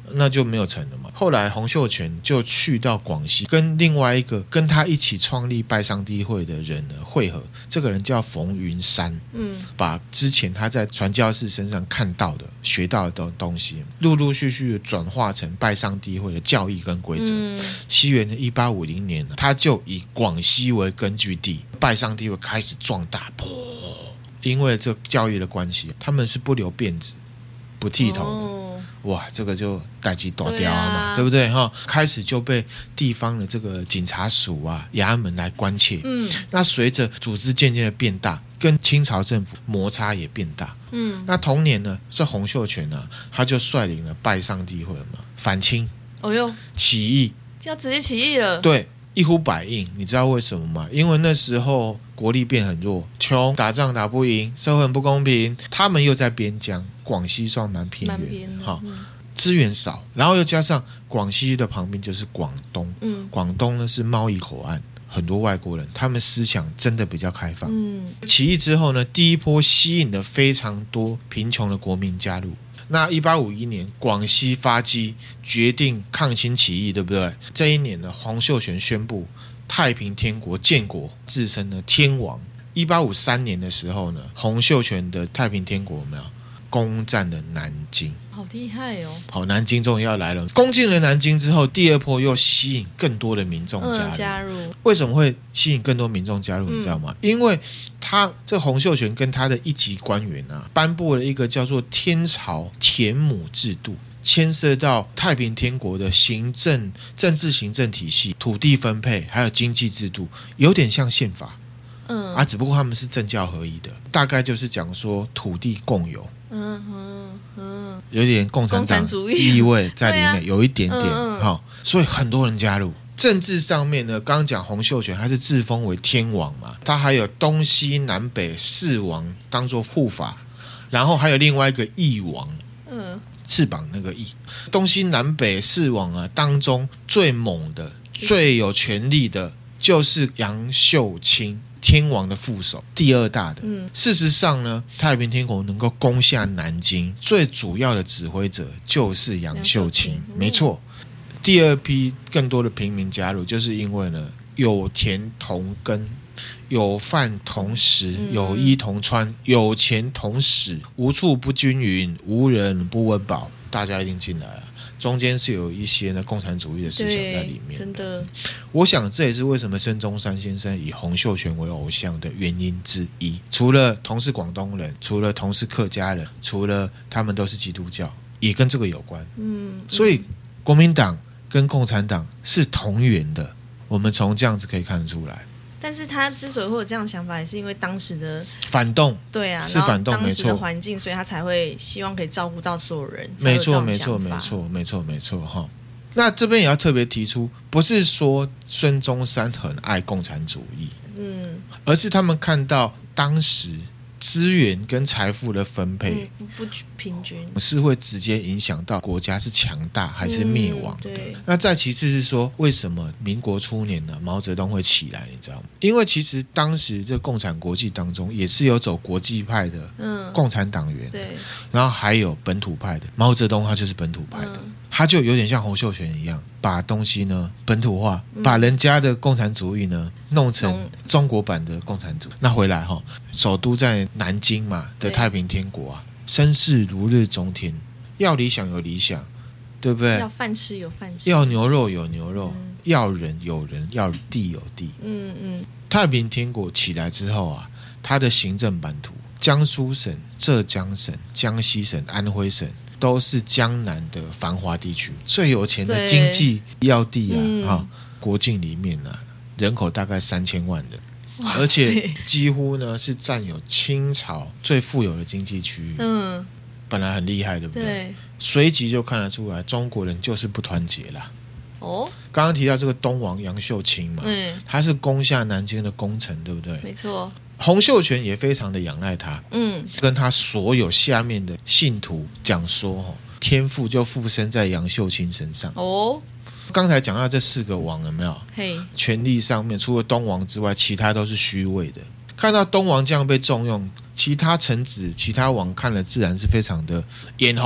那就没有成了嘛。后来洪秀全就去到广西，跟另外一个跟他一起创立拜上帝会的人呢会合，这个人叫冯云山，把之前他在传教士身上看到的学到的东西陆陆续续的转化成拜上帝会的教义跟规则。西元1850年他就以广西为根据地，拜上帝会开始壮大。因为这教育的关系，他们是不留辫子不剃头的，哇，这个就代志大条嘛， 对不对哈？开始就被地方的这个警察署啊、衙门来关切。那随着组织渐渐的变大，跟清朝政府摩擦也变大。那同年呢，是洪秀全啊，他就率领了拜上帝会嘛，反清，起义， 要直接起义了。 对，一呼百应。你知道为什么吗？因为那时候国力变很弱，穷，打仗打不赢，社会很不公平，他们又在边疆，广西算蛮偏远，资源少，然后又加上广西的旁边就是广东，广东呢是贸易口岸，很多外国人，他们思想真的比较开放。起义之后呢，第一波吸引了非常多贫穷的国民加入。那1851年广西发迹，决定抗清起义，对不对？这一年呢，洪秀全宣布太平天国建国，自称呢天王。1853年的时候呢，洪秀全的太平天国有没有攻占了南京？ 好厉害哦！ 好，南京终于要来了。攻进了南京之后，第二波又吸引更多的民众加入。为什么会吸引更多民众加入？你知道吗？因为他这洪秀全跟他的一级官员啊，颁布了一个叫做天朝田亩制度，牵涉到太平天国的政治行政体系、土地分配还有经济制度，有点像宪法。只不过他们是政教合一的，大概就是讲说土地共有。有点共产党意味在里面，有一点点所以很多人加入。政治上面呢，刚刚讲洪秀全他是自封为天王嘛，他还有东西南北四王当做护法，然后还有另外一个翼王，翅膀那个翼。东西南北四王啊当中最猛的、最有权力的就是杨秀清，天王的副手，第二大的。事实上呢，太平天国能够攻下南京，最主要的指挥者就是杨秀清，没错。第二批更多的平民加入，就是因为呢，有田同耕，有饭同食，有衣同穿，有钱同使，无处不均匀，无人不温饱，大家一定进来了。中间是有一些呢共产主义的思想在里面， 真的。 我想这也是为什么孙中山先生以洪秀全为偶像的原因之一。除了同是广东人，除了同是客家人，除了他们都是基督教，也跟这个有关。所以国民党跟共产党是同源的，我们从这样子可以看得出来。 但是他之所以会有这样的想法，也是因为当时的反动， 对啊， 是反动， 当时的环境，所以他才会希望可以照顾到所有人。 没错，没错，没错，没错，没错哈。那这边也要特别提出，不是说孙中山很爱共产主义，而是他们看到当时资源跟财富的分配不平均， 是会直接影响到国家是强大还是灭亡的。那再其次是说，为什么民国初年呢，毛泽东会起来，你知道吗？因为其实当时这共产国际当中也是有走国际派的共产党员，然后还有本土派的，毛泽东他就是本土派的，他就有点像洪秀全一样，把东西呢本土化，把人家的共产主义呢弄成中国版的共产主义。那回来首都在南京嘛的太平天国啊，声势如日中天，要理想有理想，对不对？ 要饭吃有饭吃， 要牛肉有牛肉，要人有人，要地有地。太平天国起来之后啊，它的行政版图，江苏省、浙江省、江西省、安徽省都是江南的繁华地区，最有钱的经济要地啊，国境里面啊，人口大概3000万人。而且几乎呢是占有清朝最富有的经济区域，本来很厉害，对不对？随即就看得出来，中国人就是不团结啦。刚刚提到这个东王杨秀清嘛，他是攻下南京的功臣，对不对？没错。洪秀全也非常的仰赖他，跟他所有下面的信徒讲说，天赋就附身在杨秀清身上。刚才讲到这4个王有没有？权力上面除了东王之外，其他都是虚位的。看到东王这样被重用，其他臣子、其他王看了自然是非常的眼红，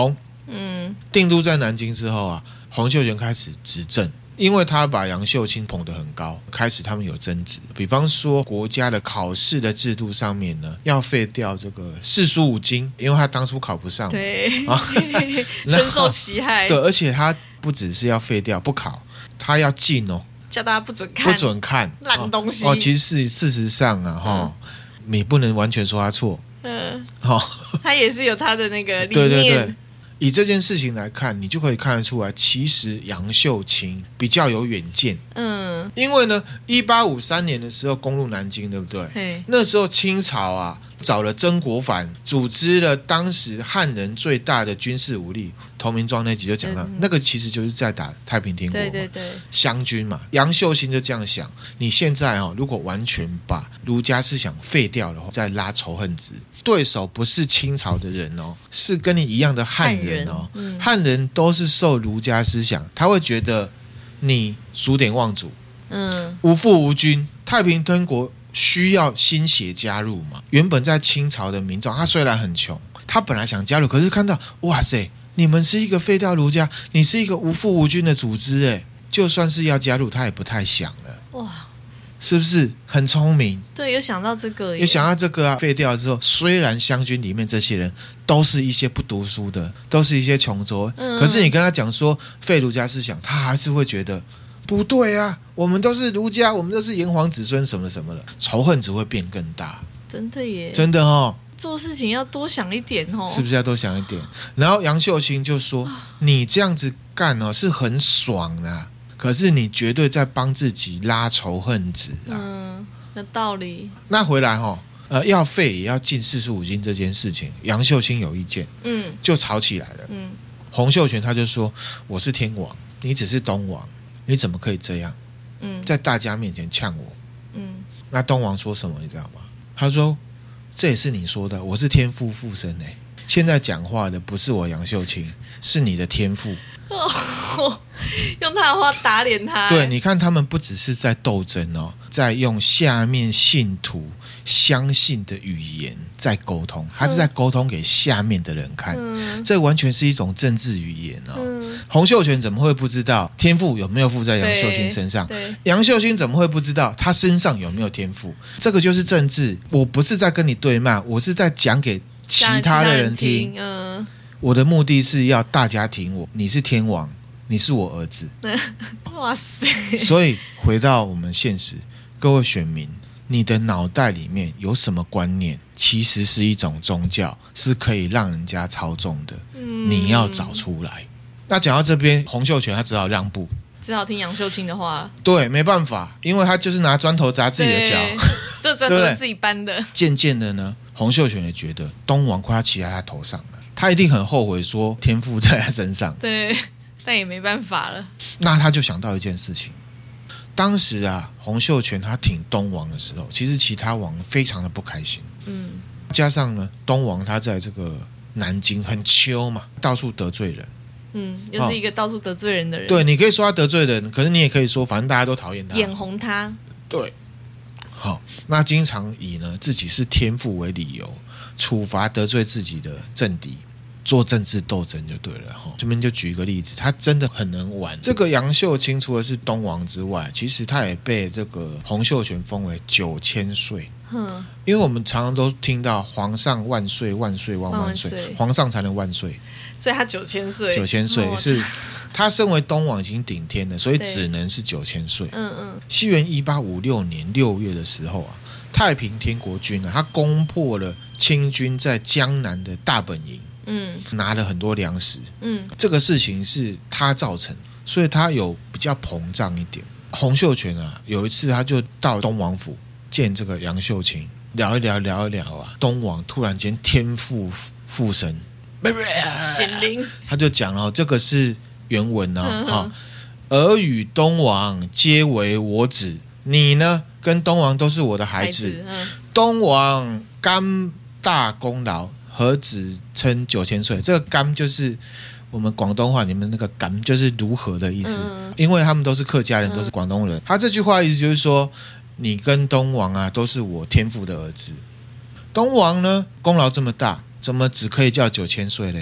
定都在南京之后啊，洪秀全开始执政。因为他把杨秀清捧得很高，开始他们有争执。比方说，国家的考试的制度上面呢，要废掉这个四书五经，因为他当初考不上， 对，深受其害。 对，而且他不只是要废掉不考，他要禁哦， 叫大家不准看， 不准看烂东西。 其实事实上啊，你不能完全说他错， 他也是有他的那个理对念。 对对。以这件事情来看，你就可以看得出来，其实杨秀清比较有远见。因为呢，1853年的时候攻入南京，对不对？那时候清朝啊找了曾国藩，组织了当时汉人最大的军事武力。投名状那集就讲到，那个其实就是在打太平天国嘛，对，湘军嘛。杨秀清就这样想：你现在如果完全把儒家思想废掉的话，再拉仇恨值，对手不是清朝的人是跟你一样的汉人汉人都是受儒家思想，他会觉得你数典忘祖，无父无君，太平天国需要新血加入嘛。原本在清朝的民众，他虽然很穷，他本来想加入，可是看到哇塞，你们是一个废掉儒家，你是一个无父无君的组织，就算是要加入，他也不太想了。哇，是不是很聪明？ 对，有想到这个， 有想到这个废掉之后，虽然湘军里面这些人都是一些不读书的，都是一些穷州，可是你跟他讲说废儒家思想，他还是会觉得不对啊，我们都是儒家，我们都是炎黄子孙什么什么的，仇恨只会变更大。 真的耶， 真的做事情要多想一点是不是要多想一点？然后杨秀清就说：“你这样子干是很爽啊，可是你绝对在帮自己拉仇恨值啊。” 有道理。 那回来要废也要禁四书五经这件事情，杨秀清有意见，就吵起来了。洪秀全他就说：“我是天王，你只是东王，你怎么可以这样？在大家面前呛我。”那东王说什么你知道吗？他说：“这也是你说的，我是天父附身现在讲话的不是我杨秀清，是你的天父。” 用他的话打脸他。 对，你看他们不只是在斗争在用下面信徒相信的语言在沟通，他是在沟通给下面的人看，这完全是一种政治语言洪秀全怎么会不知道天赋有没有附在杨秀清身上？杨秀清怎么会不知道他身上有没有天赋？这个就是政治。我不是在跟你对骂，我是在讲给其他的人听。我的目的是要大家听我，你是天王，你是我儿子。 哇塞！ 所以回到我们现实，各位选民，你的脑袋里面有什么观念，其实是一种宗教，是可以让人家操纵的。你要找出来。那讲到这边，洪秀全他只好让步， 只好听杨秀清的话。 对，没办法，因为他就是拿砖头砸自己的脚， 这砖头是自己搬的。 渐渐的呢，洪秀全也觉得东王快要骑在他头上了，他一定很后悔说天赋在他身上。 对，但也没办法了。 那他就想到一件事情，当时啊，洪秀全他挺东王的时候，其实其他王非常的不开心。加上呢，东王他在这个南京很秋嘛，到处得罪人。 又是一个到处得罪人的人。 对，你可以说他得罪人，可是你也可以说反正大家都讨厌他， 眼红他。 对，好，那经常以呢自己是天父为理由，处罚得罪自己的政敌，做政治斗争就对了。这边就举一个例子，他真的很能玩。这个杨秀清除了是东王之外，其实他也被这个洪秀全封为9000岁。因为我们常常都听到皇上万岁万岁万万岁，皇上才能万岁， 所以他9000岁。 9000岁是他身为东王已经顶天了，所以只能是9000岁。西元1856年6月的时候啊，太平天国军他攻破了清军在江南的大本营。拿了很多粮食。这个事情是他造成，所以他有比较膨胀一点。洪秀全啊，有一次他就到东王府见这个杨秀清，聊一聊啊，东王突然间天父附身， 显灵， 他就讲了，这个是原文尔与东王皆为我子，你呢跟东王都是我的孩子。东王甘大功劳，何止称9000岁？这个甘就是我们广东话里面那个甘，就是如何的意思。因为他们都是客家人，都是广东人。他这句话的意思就是说，你跟东王啊都是我天父的儿子。东王呢功劳这么大，怎么只可以叫9000岁嘞？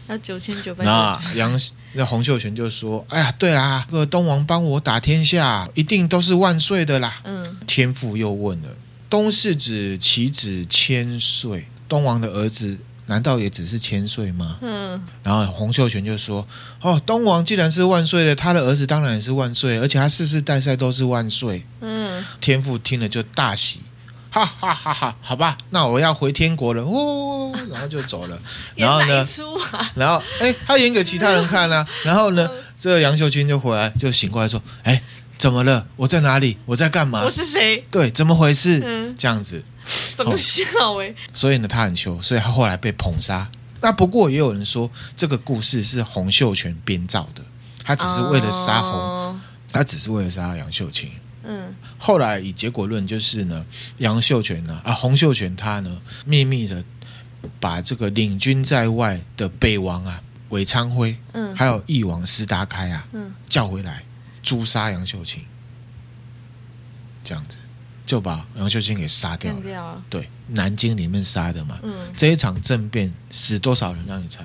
要9999。 那洪秀全就说：“哎呀，对啦，这个东王帮我打天下，一定都是万岁的啦。”天父又问了：“东市子岂止1000岁？东王的儿子难道也只是1000岁吗？”然后洪秀全就说：“哦，东王既然是万岁的，他的儿子当然也是万岁，而且他世世代代都是万岁。”天父听了就大喜。哈哈哈哈！好吧，那我要回天国了哦，然后就走了。然后呢？然后他演给其他人看啊。然后呢，这个杨秀清就回来，就醒过来说：“怎么了？我在哪里？我在干嘛？ 我是谁？ 对，怎么回事？”这样子， 怎么笑所以呢，他很糗，所以他后来被捧杀。那不过也有人说，这个故事是洪秀全编造的，他只是为了杀他只是为了杀杨秀清。后来以结果论就是呢，杨秀全洪秀全他呢秘密的把这个领军在外的北王韦昌辉，还有义王石达开叫回来诛杀杨秀清，这样子就把杨秀清给杀掉了。对，南京里面杀的嘛。这一场政变死多少人？让你猜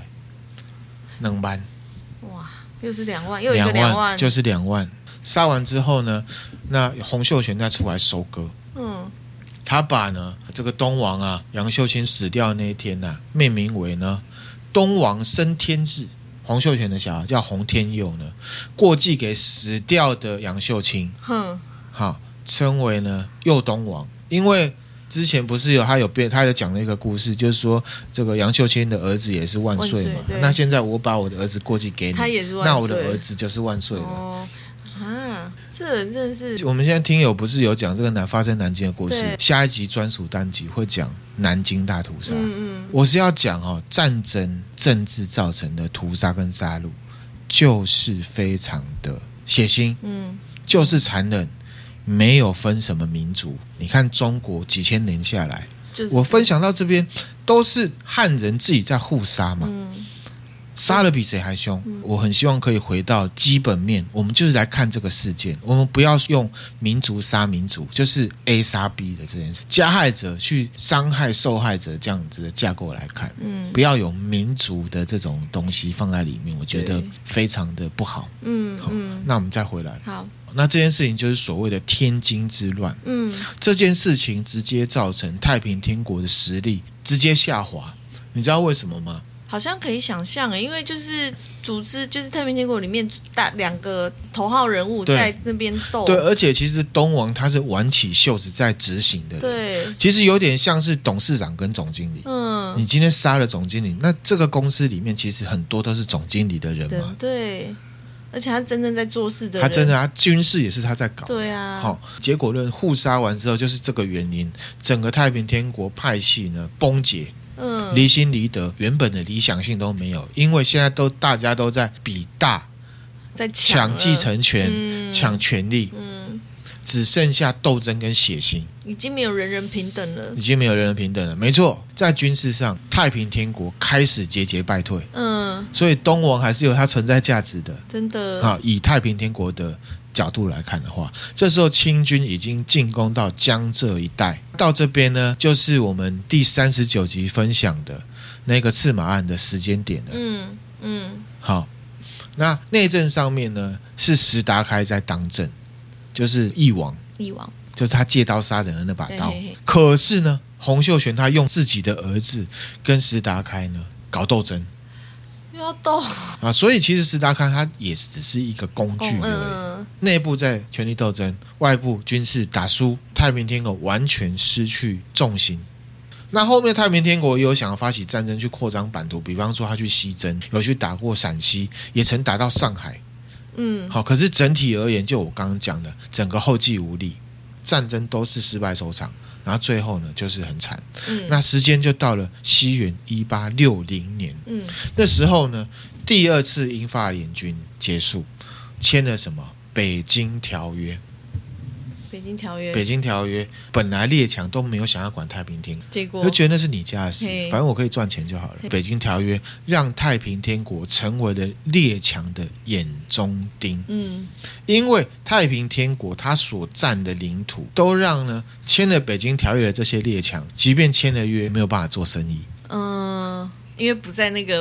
？2万。 哇，又是2万，又一个2万， 就是2万。杀完之后呢，那洪秀全再出来收割。他把呢这个东王杨秀清死掉那一天命名为呢东王升天日。洪秀全的小孩叫洪天佑呢，过继给死掉的杨秀清，称为呢右东王。因为之前不是他有讲了一个故事，就是说这个杨秀清的儿子也是万岁嘛，那现在我把我的儿子过继给你， 他也是万岁， 那我的儿子就是万岁了。 这人真的是。 我们现在听友不是有讲这个发生南京的故事，下一集专属单集会讲南京大屠杀。我是要讲战争政治造成的屠杀跟杀戮，就是非常的血腥，就是残忍，没有分什么民族。你看中国几千年下来，我分享到这边都是汉人自己在互杀嘛。杀了比谁还凶。我很希望可以回到基本面，我们就是来看这个事件，我们不要用民族杀民族，就是 A 杀 B 的这件事，加害者去伤害受害者这样子的架构来看，不要有民族的这种东西放在里面，我觉得非常的不好。那我们再回来。 好， 那这件事情就是所谓的天津之乱。这件事情直接造成太平天国的实力直接下滑，你知道为什么吗？ 好像可以想象因为就是组织就是太平天国里面2个头号人物在那边斗。对， 而且其实东王他是挽起袖子在执行的人。对，其实有点像是董事长跟总经理。你今天杀了总经理，那这个公司里面其实很多都是总经理的人嘛。 对，而且他真正在做事的人， 他真的军事也是他在搞。 对啊。 好，结果论互杀完之后，就是这个原因，整个太平天国派系呢崩解。离心离德，原本的理想性都没有，因为现在大家都在比大， 在抢继承权，抢权力，只剩下斗争跟血腥， 已经没有人人平等了。 没错，在军事上，太平天国开始节节败退。所以东王还是有它存在价值的， 真的。 以太平天国的角度来看的话，这时候清军已经进攻到江浙一带。到这边呢，就是我们第39集分享的那个赤马案的时间点了。好，那内政上面呢是石达开在当政，就是义王，就是他借刀杀人的那把刀。可是呢，洪秀全他用自己的儿子跟石达开呢搞斗争。 要斗所以其实石达开他也只是一个工具而已。内部在权力斗争，外部军事打输，太平天国完全失去重心。那后面太平天国也有想要发起战争去扩张版图，比方说他去西征，有去打过陕西，也曾打到上海。好，可是整体而言，就我刚刚讲的，整个后继无力，战争都是失败收场。然后最后呢就是很惨。那时间就到了西元1860年。那时候呢第2次英法联军结束，签了什么北京条约。北京条约本来列强都没有想要管太平天国， 结果就觉得那是你家的事，反正我可以赚钱就好了。北京条约让太平天国成为了列强的眼中钉。因为太平天国它所占的领土都让呢签了北京条约的这些列强，即便签了约没有办法做生意。 因为不在那个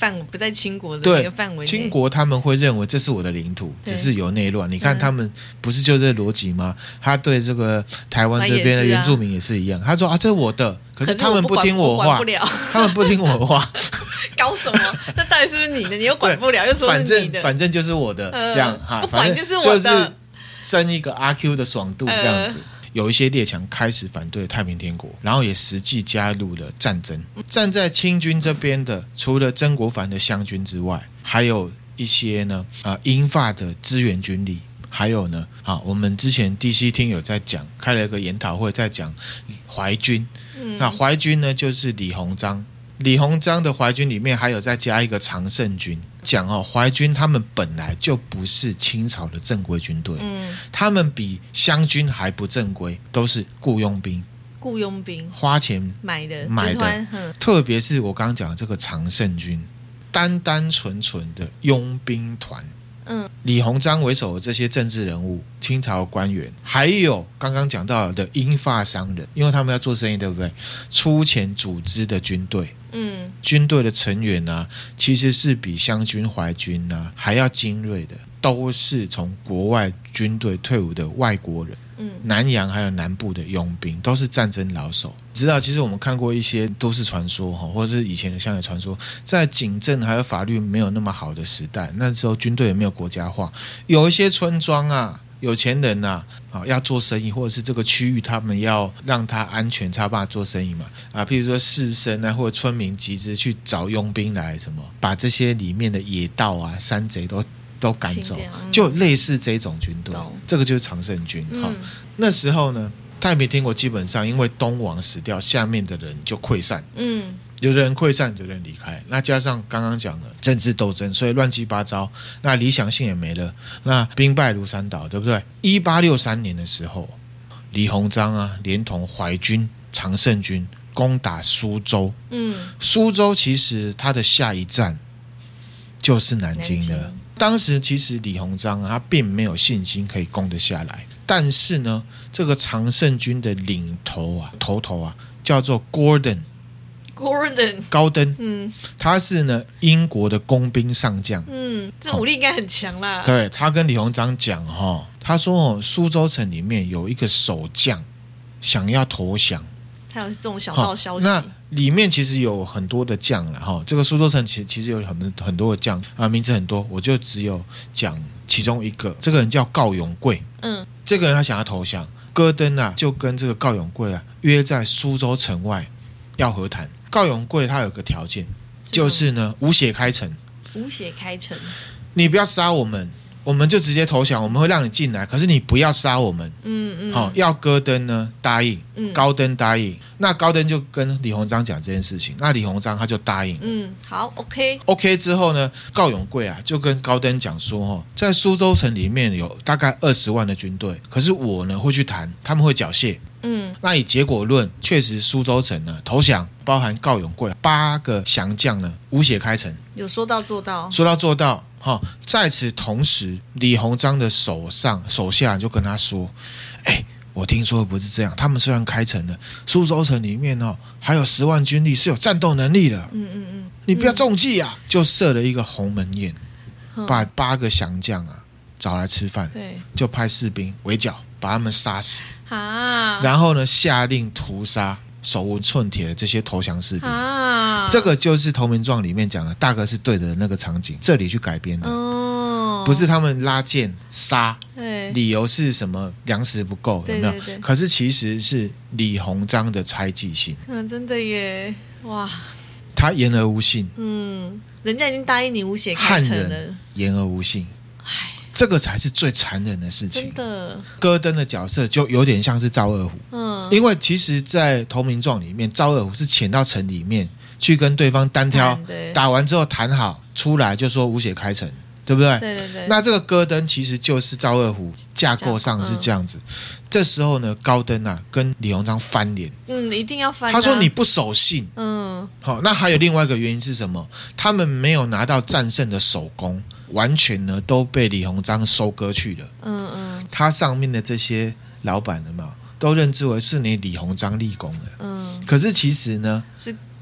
不在清国的那个范围内。 清国他们会认为这是我的领土，只是有内乱。你看他们不是就这逻辑吗？他对这个台湾这边的原住民也是一样，他说啊，这是我的，可是他们不听我话，他们不听我话。 搞什么？那到底是不是你的？你又管不了，又说是你的， 反正就是我的，这样哈， 不管就是我的， 就是争一个阿 Q 的爽度这样子。有一些列强开始反对太平天国，然后也实际加入了战争。站在清军这边的，除了曾国藩的湘军之外，还有一些呢英法的支援军力，还有呢我们之前 DC 厅有在讲，开了一个研讨会，在讲淮军。那淮军呢，就是李鸿章。李鸿章的淮军里面还有再加一个常胜军，讲淮军他们本来就不是清朝的正规军队，他们比湘军还不正规，都是雇佣兵，花钱买的，特别是我刚刚讲的这个常胜军，单单纯纯的佣兵团。李鸿章为首的这些政治人物、清朝官员，还有刚刚讲到的英法商人，因为他们要做生意，对不对？出钱组织的军队，军队的成员啊，其实是比湘军、淮军啊还要精锐的，都是从国外军队退伍的外国人。南洋还有南部的佣兵都是战争老手。知道其实我们看过一些都市传说，或者是以前的乡野传说，在警政还有法律没有那么好的时代，那时候军队也没有国家化，有一些村庄啊，有钱人啊要做生意，或者是这个区域他们要让他安全才有办法做生意嘛譬如说士绅啊或者村民集资去找佣兵来什么，把这些里面的野盗啊山贼都赶走，就类似这种军队，这个就是常胜军。那时候呢，太平天国基本上因为东王死掉，下面的人就溃散。有的人溃散，有的人离开，那加上刚刚讲的政治斗争，所以乱七八糟，那理想性也没了，那兵败如山倒，对不对？1863年的时候，李鸿章啊，连同淮军、常胜军攻打苏州。苏州其实他的下一站就是南京了。当时其实李鸿章他并没有信心可以攻得下来，但是呢，这个常胜军的领头叫做 Gordon 高登，他是呢英国的工兵上将， 这武力应该很强啦。 对，他跟李鸿章讲他说苏州城里面有一个守将想要投降， 他有这种小道消息。 那里面其实有很多的将了这个苏州城其实有很多的将名字很多，我就只有讲其中一个，这个人叫告永贵。这个人他想要投降，戈登就跟这个告永贵约在苏州城外要和谈。告永贵他有个条件，就是呢无血开城。你不要杀我们，我们就直接投降，我们会让你进来，可是你不要杀我们。要戈登呢答应，高登答应，那高登就跟李鸿章讲这件事情，那李鸿章他就答应。 好 ，OK 之后呢，告永贵就跟高登讲说在苏州城里面有大概20万的军队，可是我呢会去谈，他们会缴械。那以结果论，确实苏州城呢投降，包含告永贵8个降将呢无血开城， 有说到做到。 在此同时，李鸿章的手下就跟他说：“我听说不是这样，他们虽然开城了，苏州城里面还有10万军力是有战斗能力的。你不要中计啊！”就设了一个鸿门宴，把8个降将找来吃饭，就派士兵围剿，把他们杀死。然后呢，下令屠杀手无寸铁的这些投降士兵。这个就是《投名状》里面讲的，大哥是对的那个场景，这里去改编的。不是他们拉箭杀，理由是什么？粮食不够，有没有？可是其实是李鸿章的猜忌性。 真的耶，哇！ 他言而无信。 人家已经答应你无血开城了，汉人言而无信。这个才是最残忍的事情。 真的， 戈登的角色就有点像是赵二虎。因为其实在投名状里面，赵二虎是潜到城里面去跟对方单挑，打完之后谈好出来就说无血开城，对不对？ 对。 那这个戈登其实就是赵二虎架构上是这样子。这时候呢，高登跟李鸿章翻脸。 一定要翻。 他说你不守信。那还有另外一个原因是什么？他们没有拿到战胜的首功，完全呢都被李鸿章收割去了。他上面的这些老板都认知为是你李鸿章立功了。可是其实呢， 是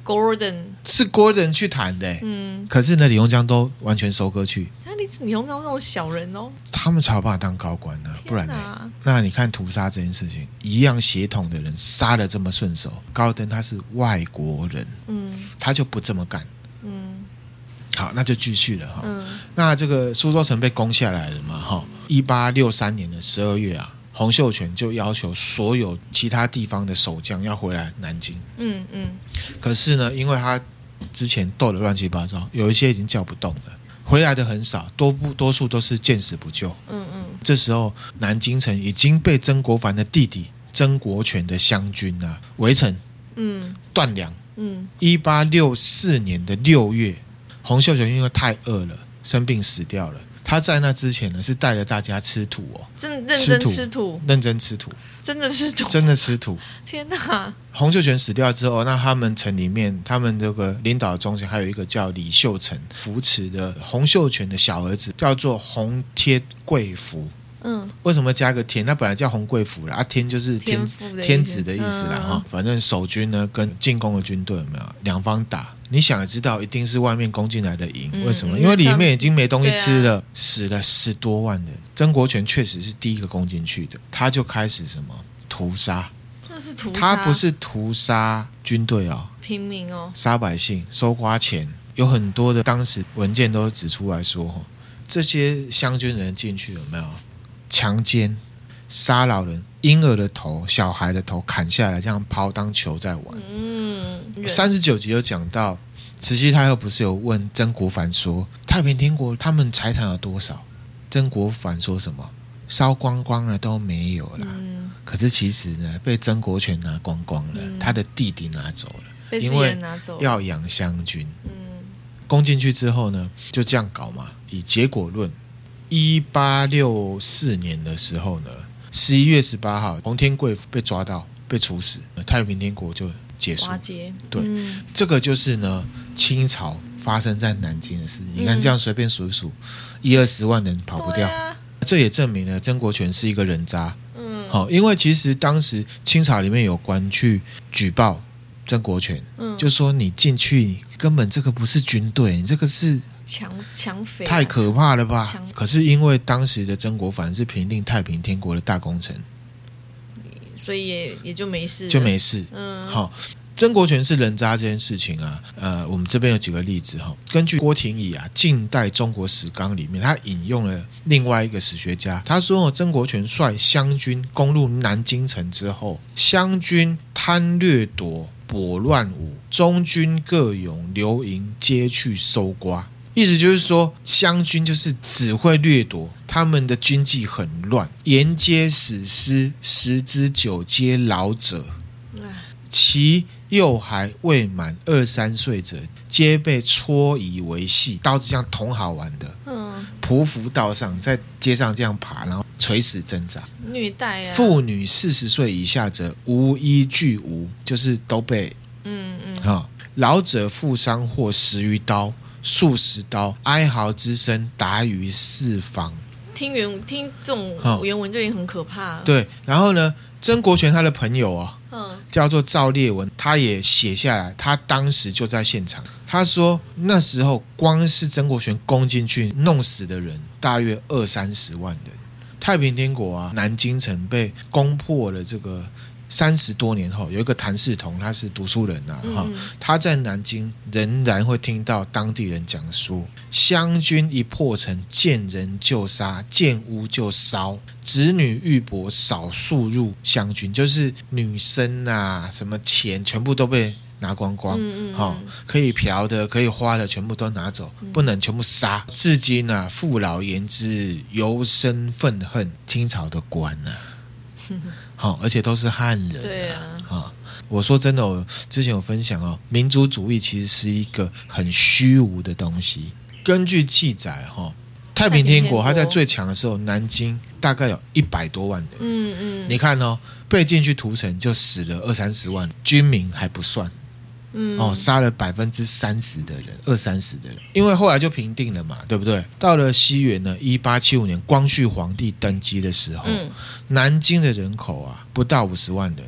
Gordon 是 Gordon 去谈的，可是呢，李鸿章都完全收割去。 李鸿章那种小人哦， 他们才有办法当高官呢，不然呢？那你看屠杀这件事情，一样血统的人杀得这么顺手，高登他是外国人，他就不这么干，好，那就继续了哈。那这个苏州城被攻下来了嘛，哈，1863年的12月啊。洪秀全就要求所有其他地方的守将要回来南京。可是呢，因为他之前斗得乱七八糟，有一些已经叫不动了，回来的很少，多数都是见死不救。这时候南京城已经被曾国藩的弟弟曾国荃的湘军啊围城，断粮。1864年的6月，洪秀全因为太饿了，生病死掉了。他在那之前呢，是带着大家吃土哦， 认真吃土， 认真吃土， 真的吃土， 真的吃土。 天哪！ 洪秀全死掉之后，那他们城里面，他们这个领导中心还有一个叫李秀成扶持的洪秀全的小儿子，叫做洪天贵福。为什么加个天？那本来叫洪贵福啦，天就是天子的意思啦哈。反正守军呢跟进攻的军队有没有两方打？你想也知道，一定是外面攻进来的赢。为什么？因为里面已经没东西吃了，死了10多万人。曾国荃确实是第一个攻进去的，他就开始什么屠杀。 那是屠杀， 他不是屠杀军队哦， 平民哦， 杀百姓，收刮钱。有很多的当时文件都指出来说，这些湘军人进去有没有强奸、杀老人、婴儿的头、小孩的头砍下来，这样抛当球在玩。39集有讲到，慈禧太后不是有问曾国藩说，太平天国他们财产有多少？曾国藩说什么？烧光光了都没有了。可是其实呢，被曾国荃拿光光了，他的弟弟拿走了，因为要养湘军。攻进去之后呢，就这样搞嘛，以结果论。1864年的时候呢，11月18号，洪天贵被抓到，被处死，太平天国就结束。对，这个就是呢，清朝发生在南京的事。你看这样随便数一数，10-20万人跑不掉。这也证明了曾国荃是一个人渣。因为其实当时清朝里面有官去举报曾国荃，就说你进去根本这个不是军队，你这个是抢匪，太可怕了吧？可是因为当时的曾国藩是平定太平天国的大功臣， 所以也就没事， 好。曾国荃是人渣这件事情啊，我们这边有几个例子哈。根据郭廷乙啊《近代中国史纲》里面，他引用了另外一个史学家，他说曾国荃率湘军攻入南京城之后，湘军贪掠夺，拨乱舞，中军各勇流营，皆去搜刮。意思就是说，湘军就是只会掠夺，他们的军纪很乱，沿街死尸10之9皆老者，其幼孩未满2-3岁者，皆被戳以为戏，刀子像捅好玩的，匍匐道上，在街上这样爬，然后垂死挣扎， 虐待啊！ 妇女40岁以下者，无一俱无，就是都被，老者负伤或10余刀、数十刀，哀嚎之声达于4方。 听这种原文就已经很可怕了。 对，然后呢，曾国荃他的朋友叫做赵烈文，他也写下来，他当时就在现场。他说那时候光是曾国荃攻进去弄死的人大约20-30万人。太平天国啊，南京城被攻破了，这个30多年后，有一个谭嗣同，他是读书人他在南京仍然会听到当地人讲说，湘军一破城，见人就杀，见屋就烧，子女玉帛少数入湘军，就是女生啊，什么钱全部都被拿光光，可以嫖的可以花的全部都拿走，不能全部杀。至今啊，父老言之，尤生愤恨。清朝的官而且都是汉人。 对啊， 我说真的，我之前有分享民族主义其实是一个很虚无的东西。根据记载太平天国他在最强的时候，南京大概有100多万人。你看被进去屠城就死了20-30万，军民还不算。杀了30%的人，20-30%的人，因为后来就平定了嘛，对不对？到了西元呢，1875年光绪皇帝登基的时候，南京的人口啊不到50万人，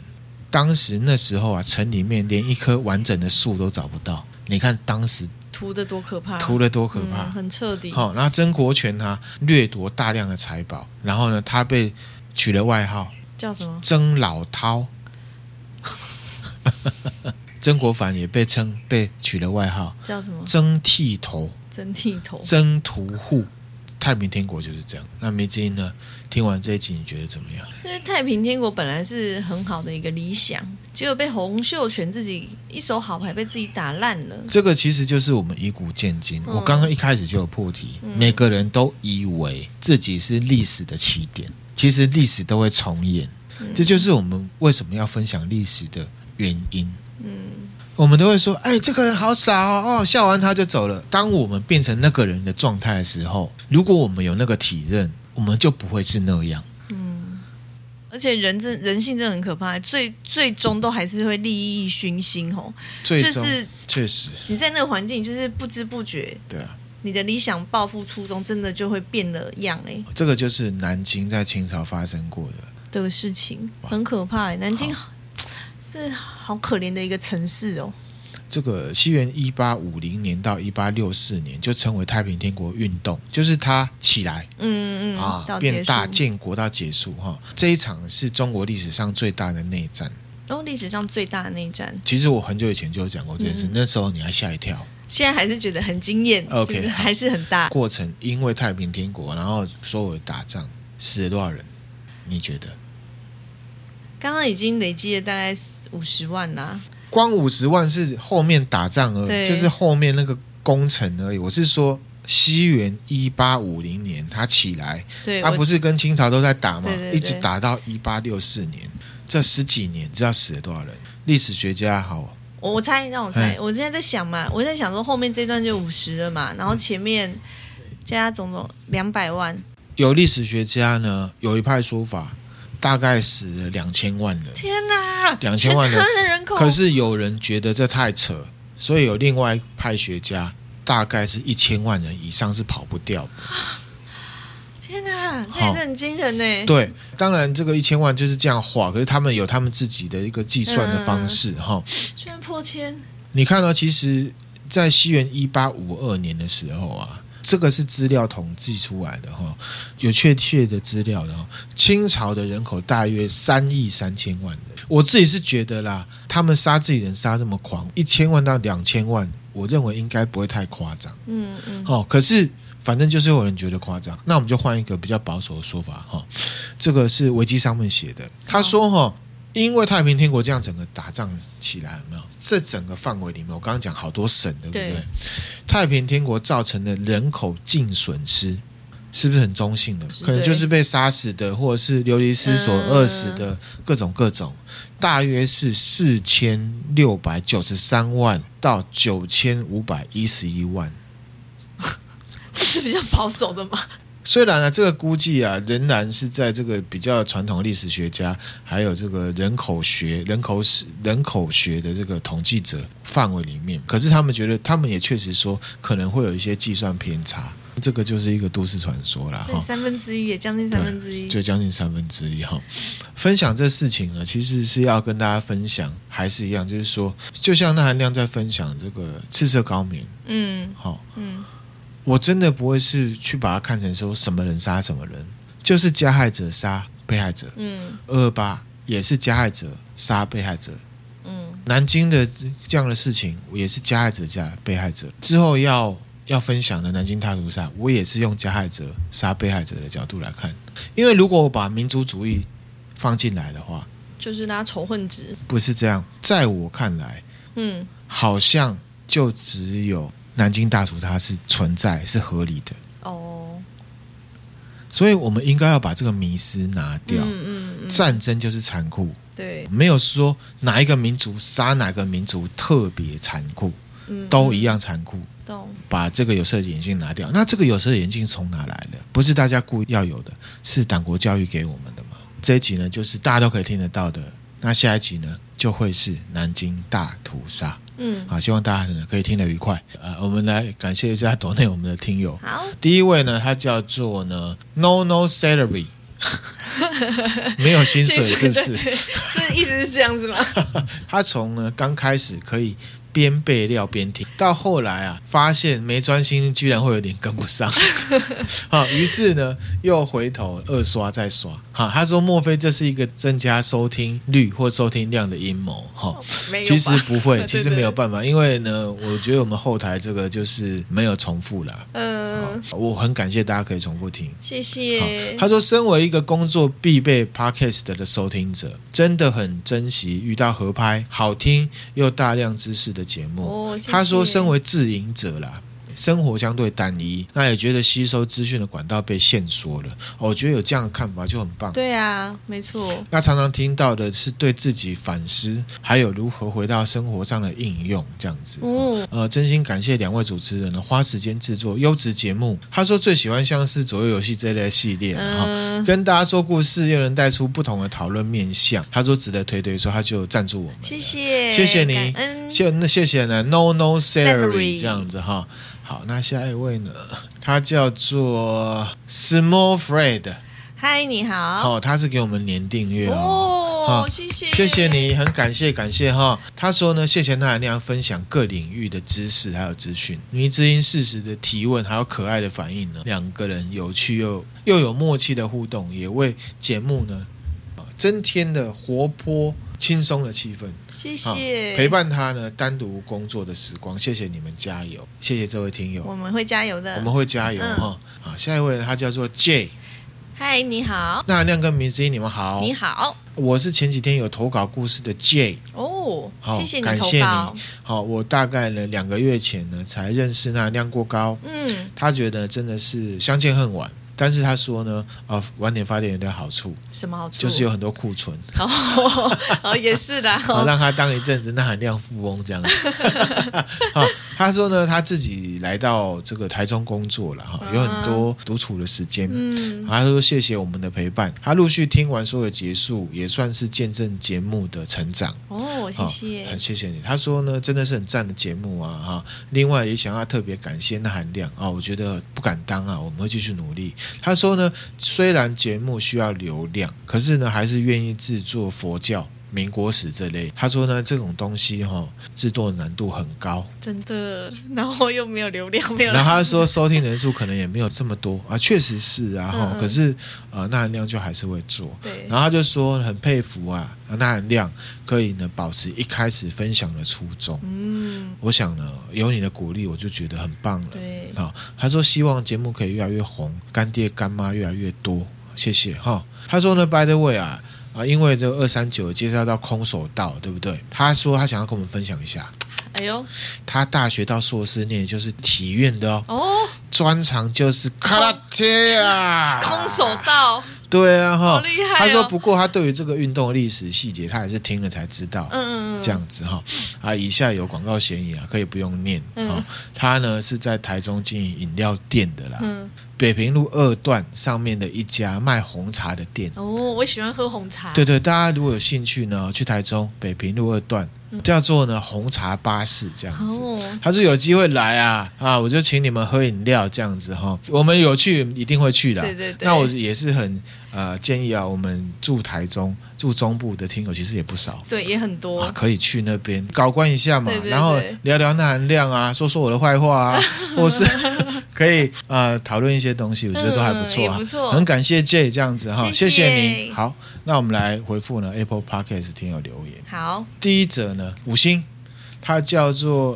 当时那时候啊，城里面连一棵完整的树都找不到。你看当时屠得多可怕，很彻底。 好，然后曾国荃他掠夺大量的财宝，然后呢，他被取了外号叫什么？ 曾老饕。曾国藩也被取了外号叫什么？ 曾剃头、曾屠户。太平天国就是这样。那梅子英呢？听完这一集你觉得怎么样？ 因为太平天国本来是很好的一个理想，结果被洪秀全自己一手好牌被自己打烂了。 这个其实就是我们以古鉴今。我刚刚一开始就有破题，每个人都以为自己是历史的起点，其实历史都会重演。这就是我们为什么要分享历史的原因。我们都会说，哎，这个人好傻哦，笑完他就走了。当我们变成那个人的状态的时候，如果我们有那个体认，我们就不会是那样。 而且人性真的很可怕，最终都还是会利益熏心哦。就是确实， 你在那个环境，就是不知不觉， 对啊， 你的理想抱负初衷真的就会变了样哎。 这个就是南京在清朝发生过的事情，很可怕哎。南京这好可怜的一个城市哦。 这个西元1850年到1864年就称为太平天国运动，就是它起来，变大建国到结束哈。这一场是中国历史上最大的内战。 历史上最大的内战。 其实我很久以前就有讲过这件事，那时候你还吓一跳。 现在还是觉得很惊艳 ，OK， 还是很大。 过程因为太平天国，然后所有的打仗死了多少人？你觉得？ 刚刚已经累积了大概50万啦。 光50万是后面打仗而已，就是后面那个工程而已。我是说，西元1850年他起来，他不是跟清朝都在打吗？一直打到1864年，这10几年，你知道死了多少人？历史学家好， 我猜，让我猜，我现在在想嘛，我在想说后面这段就50了嘛，然后前面加总200万。 有历史学家呢，有一派说法。大概死了2000万人， 天哪 ！2000万人口， 可是有人觉得这太扯，所以有另外一派学家，大概是1000万人以上是跑不掉的。 天哪，这也是很惊人呢。 对，当然这个1000万就是这样画，可是他们有他们自己的一个计算的方式哈。 居然破千！ 你看到，其实，在西元1852年的时候啊。这个是资料统计出来的有确切的资料的清朝的人口大约3亿3000万人。我自己是觉得啦，他们杀自己人杀这么狂，1000万到2000万，我认为应该不会太夸张。可是反正就是有人觉得夸张，那我们就换一个比较保守的说法这个是维基上面写的，他说因为太平天国这样整个打仗起来，有没有？这整个范围里面，我刚刚讲好多省，对不对？太平天国造成的人口净损失，是不是很中性的？可能就是被杀死的，或者是流离失所饿死的，各种，大约是4693万到9511万， 是比较保守的吗？ 虽然这个估计仍然是在这个比较传统的历史学家，还有这个人口学的这个统计者范围里面，可是他们觉得，他们也确实说可能会有一些计算偏差，这个就是一个都市传说啦。 1/3也将近1/3， 就将近1/3哈。分享这事情呢，其实是要跟大家分享，还是一样，就是说，就像那含亮在分享这个赤色高棉，我真的不会是去把它看成说什么人杀什么人，就是加害者杀被害者。228也是加害者杀被害者。南京的这样的事情也是加害者加被害者。之后要分享的南京大屠杀，我也是用加害者杀被害者的角度来看。因为如果我把民族主义放进来的话， 就是拉仇恨值。 不是这样，在我看来，好像就只有南京大屠杀是存在是合理的所以我们应该要把这个迷思拿掉。战争就是残酷， 对， 没有说哪一个民族杀哪个民族特别残酷，都一样残酷。把这个有色眼镜拿掉，那这个有色眼镜从哪来的？不是大家故意要有的，是党国教育给我们的嘛。这一集呢，就是大家都可以听得到的。那下一集呢，就会是南京大屠杀。好，希望大家可以听得愉快。我们来感谢一下抖内我们的听友。 好， 第一位呢，他叫做呢 No Salary 没有薪水是不是？ 这意思是这样子吗？ 他从呢刚开始可以边备料边听，到后来啊发现没专心居然会有点跟不上于是呢又回头二刷再刷。他说莫非这是一个增加收听率或收听量的阴谋？其实不会，其实没有办法，因为呢我觉得我们后台这个就是没有重复啦。我很感谢大家可以重复听， 谢谢。 他说身为一个工作必备 Podcast 的收听者，真的很珍惜遇到合拍好听又大量知识的节目。 谢谢。 他说身为自营者啦，生活相对单一，那也觉得吸收资讯的管道被限缩了。我觉得有这样的看法就很棒。 对啊，没错。 那常常听到的是对自己反思，还有如何回到生活上的应用这样子。真心感谢两位主持人花时间制作优质节目。他说最喜欢像是左右游戏这类的系列，跟大家说故事又能带出不同的讨论面向。他说值得推推，说他就赞助我们。 谢谢， 谢谢你，谢谢呢 No Salary 这样子哈。好，那下一位呢？他叫做 Small Fred。 嗨，你好。 他是给我们年订阅谢谢， 谢谢你，很感谢哈。他说呢，谢谢那样分享各领域的知识还有资讯，迷之音适时的提问，还有可爱的反应呢，两个人有趣又有默契的互动，也为节目呢增添了活泼轻松的气氛。 谢谢， 陪伴他呢单独工作的时光，谢谢你们，加油！谢谢这位听友， 我们会加油的， 我们会加油好，下一位他叫做 J。 嗨，你好。 那亮跟迷之音你们好。 你好， 我是前几天有投稿故事的 J。 谢谢你投稿。 感谢你。我大概呢2个月前呢才认识那亮过高。他觉得真的是相见恨晚。但是他说呢，晚点发电有点好处。 什么好处？ 就是有很多库存。 也是的。 让他当一阵子那含量富翁这样。他说呢，他自己来到这个台中工作了有很多独处的时间。他说谢谢我们的陪伴，他陆续听完所有结束，也算是见证节目的成长。 谢谢， 很谢谢你。他说呢，真的是很赞的节目另外也想要特别感谢那含量我觉得不敢当我们会继续努力。他说呢，虽然节目需要流量，可是呢还是愿意制作佛教民国史这类。他说呢，这种东西制作难度很高，真的，然后又没有流量，没有。 然后他说收听人数可能也没有这么多确实是可是那含量就还是会做。 对， 然后他就说很佩服那含量可以呢保持一开始分享的初衷。我想呢有你的鼓励，我就觉得很棒了。 对， 他说希望节目可以越来越红，干爹干妈越来越多，谢谢他说呢 by the way因为这个239介绍到空手道，对不对？他说他想要跟我们分享一下。 哎呦，他大学到硕士念的就是体院的专长就是卡拉贴空手道。 对啊好厉害他说不过他对于这个运动的历史细节他也是听了才知道。这样子以下有广告嫌疑可以不用念。他呢是在台中经营饮料店的啦。北平路2段上面的一家卖红茶的店。 我喜欢喝红茶。 对，大家如果有兴趣呢，去台中北平路2段叫做呢红茶巴士这样子。他说有机会来我就请你们喝饮料这样子我们有去一定会去的。 对， 那我也是很建议我们住台中住中部的听友其实也不少。 对，也很多可以去那边搞关一下嘛。 对， 然后聊聊那含量说说我的坏话或是可以讨论一些东西，我觉得都还不错不错。 很感谢 J 这样子谢谢你。好，那我们来回复呢 Apple Podcast 听友留言。 好， 第一则呢5星，它叫做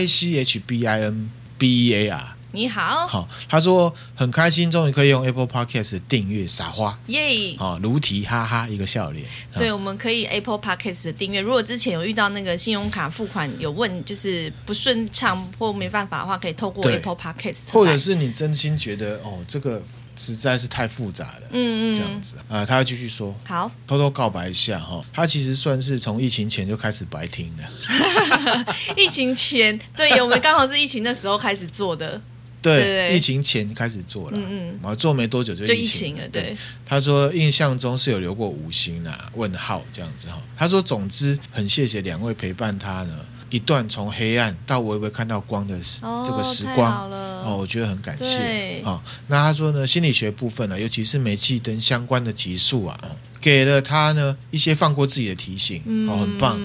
ICHBINBEAR。 你好， 他说很开心终于可以用 Apple Podcast 订阅撒花耶， 如题哈哈一个笑脸。 对，我们可以 Apple Podcast 的订阅，如果之前有遇到那个信用卡付款有问就是不顺畅或没办法的话，可以透过 Apple Podcast， 或者是你真心觉得这个实在是太复杂了，这样子他会继续说。 好， 偷偷告白一下他其实算是从疫情前就开始白听了。 疫情前，对，我们刚好是疫情那时候开始做的。 对，疫情前开始做了，做没多久就疫情了。 对， 他说印象中是有留过5星问号这样子他说总之很谢谢2位陪伴他呢一段从黑暗到微微看到光的这个时光。 我觉得很感谢。 对， 那他说呢，心理学部分尤其是煤气灯相关的集数给了他呢一些放过自己的提醒，很棒。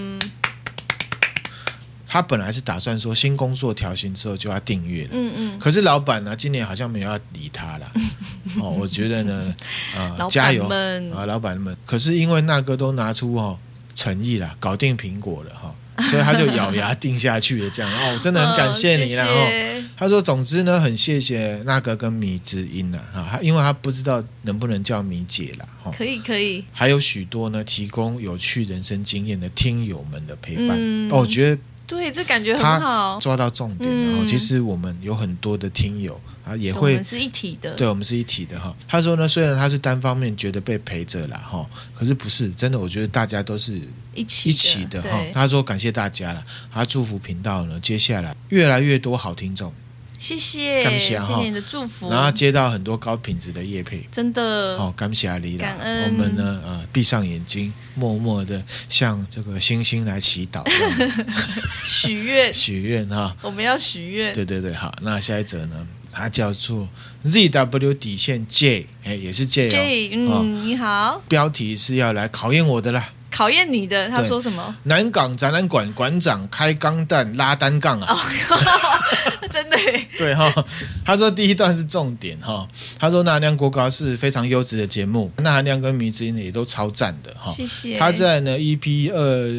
他本来是打算说新工作调薪之后就要订阅了，可是老板呢今年好像没有要理他了。我觉得呢，加油老板们。可是因为那个都拿出诚意啦，搞定苹果了所以他就咬牙定下去了。这样我真的很感谢你啦。 谢谢他说总之呢很谢谢那个跟迷之音啦因为他不知道能不能叫迷姐啦可以， 还有许多呢提供有趣人生经验的听友们的陪伴。我觉得对，这感觉很好， 抓到重点。然后其实我们有很多的听友也会， 我们是一体的。 对，我们是一体的他说呢，虽然他是单方面觉得被陪着啦可是不是真的，我觉得大家都是一起的他说感谢大家啦，他祝福频道呢接下来越来越多好听众。 谢谢，谢谢你的祝福。 然后接到很多高品质的业配， 真的感谢你啦， 感恩。 我们呢闭上眼睛，默默的向这个星星来祈祷，许愿我们要许愿。 对，好，那下一则呢，它叫做 ZW 底线 J， 也是 J J， 你好。 标题是要来考验我的啦。 考验你的，他说什么？ 南港展览馆馆长开钢弹拉单杠真的耶。 对他说第一段是重点他说那含量过高是非常优质的节目，那含量跟迷之音也都超赞的谢谢。 他在呢 EP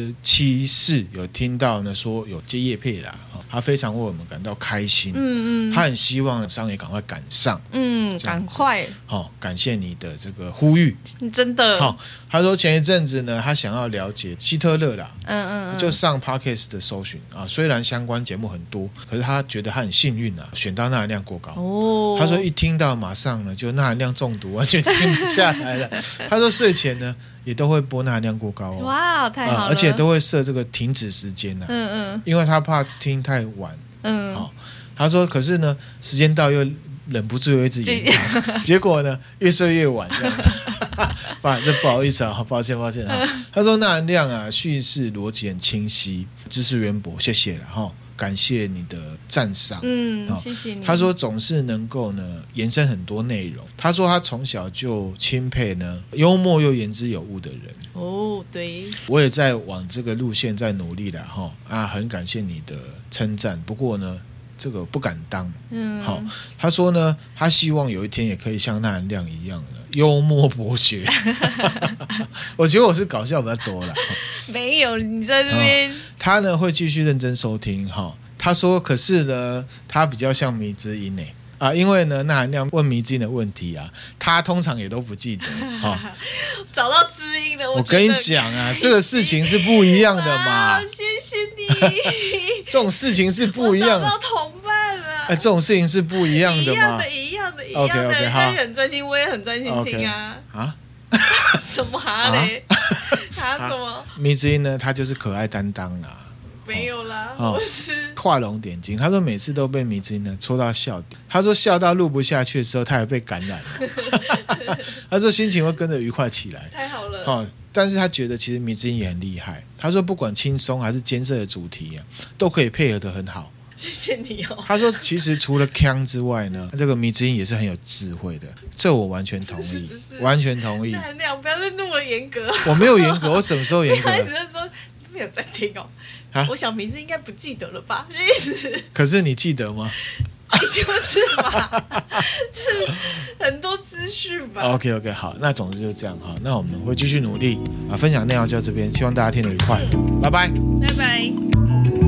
274有听到呢说有接业配啦，他非常为我们感到开心。他很希望商业赶快赶上。 赶快。 感谢你的这个呼吁， 真的。 他说前一阵子呢他想要了解希特勒啦，就上 Podcast 的搜寻虽然相关节目很多，可是他觉得他很幸运选到钠含量过高。他说一听到马上呢就钠含量中毒，完全停不下来了。他说睡前呢也都会播钠含量过高哇，太好了。 而且都会设这个停止时间因为他怕听太晚。他说可是呢时间到又忍不住又一直延长，结果呢越睡越晚这样这不好意思抱歉他说钠含量叙事逻辑很清晰，知识渊博，谢谢啦感谢你的赞赏。 谢谢你。 他说总是能够呢延伸很多内容。他说他从小就钦佩呢幽默又言之有物的人。 对， 我也在往这个路线在努力啦很感谢你的称赞，不过呢这个不敢当。他说呢他希望有一天也可以像钠含量一样的幽默博学。我觉得我是搞笑比较多啦。 没有，你在这边。 他呢会继续认真收听他说可是呢他比较像迷之音因为呢钠含量问迷之音的问题他通常也都不记得找到知音了。 我跟你讲这个事情是不一样的嘛。 谢谢你。 这种事情是不一样的。 我找到同伴了。 这种事情是不一样的嘛。 一样的。 OK， 好。 他也很专心，我也很专心听什么嘞？什么？迷之音呢他就是可爱担当啦。 没有啦，我是画龙点睛。他说每次都被迷之音呢戳到笑点，他说笑到录不下去的时候他也被感染了。他说心情会跟着愉快起来。 太好了。 但是他觉得其实迷之音也很厉害。他说不管轻松还是艰涩的主题都可以配合得很好。 谢谢你他说其实除了鏘之外呢，这个迷之音也是很有智慧的，这我完全同意。完全同意。 不要再那么严格。 我没有严格，我什么时候严格？ 一直在说没有在听我想名字应该不记得了吧？ 可是你记得吗？ 就是吧，就是很多资讯吧。 OK， 好，那总之就是这样那我们会继续努力分享内容就到这边，希望大家听得愉快，拜拜， 拜拜。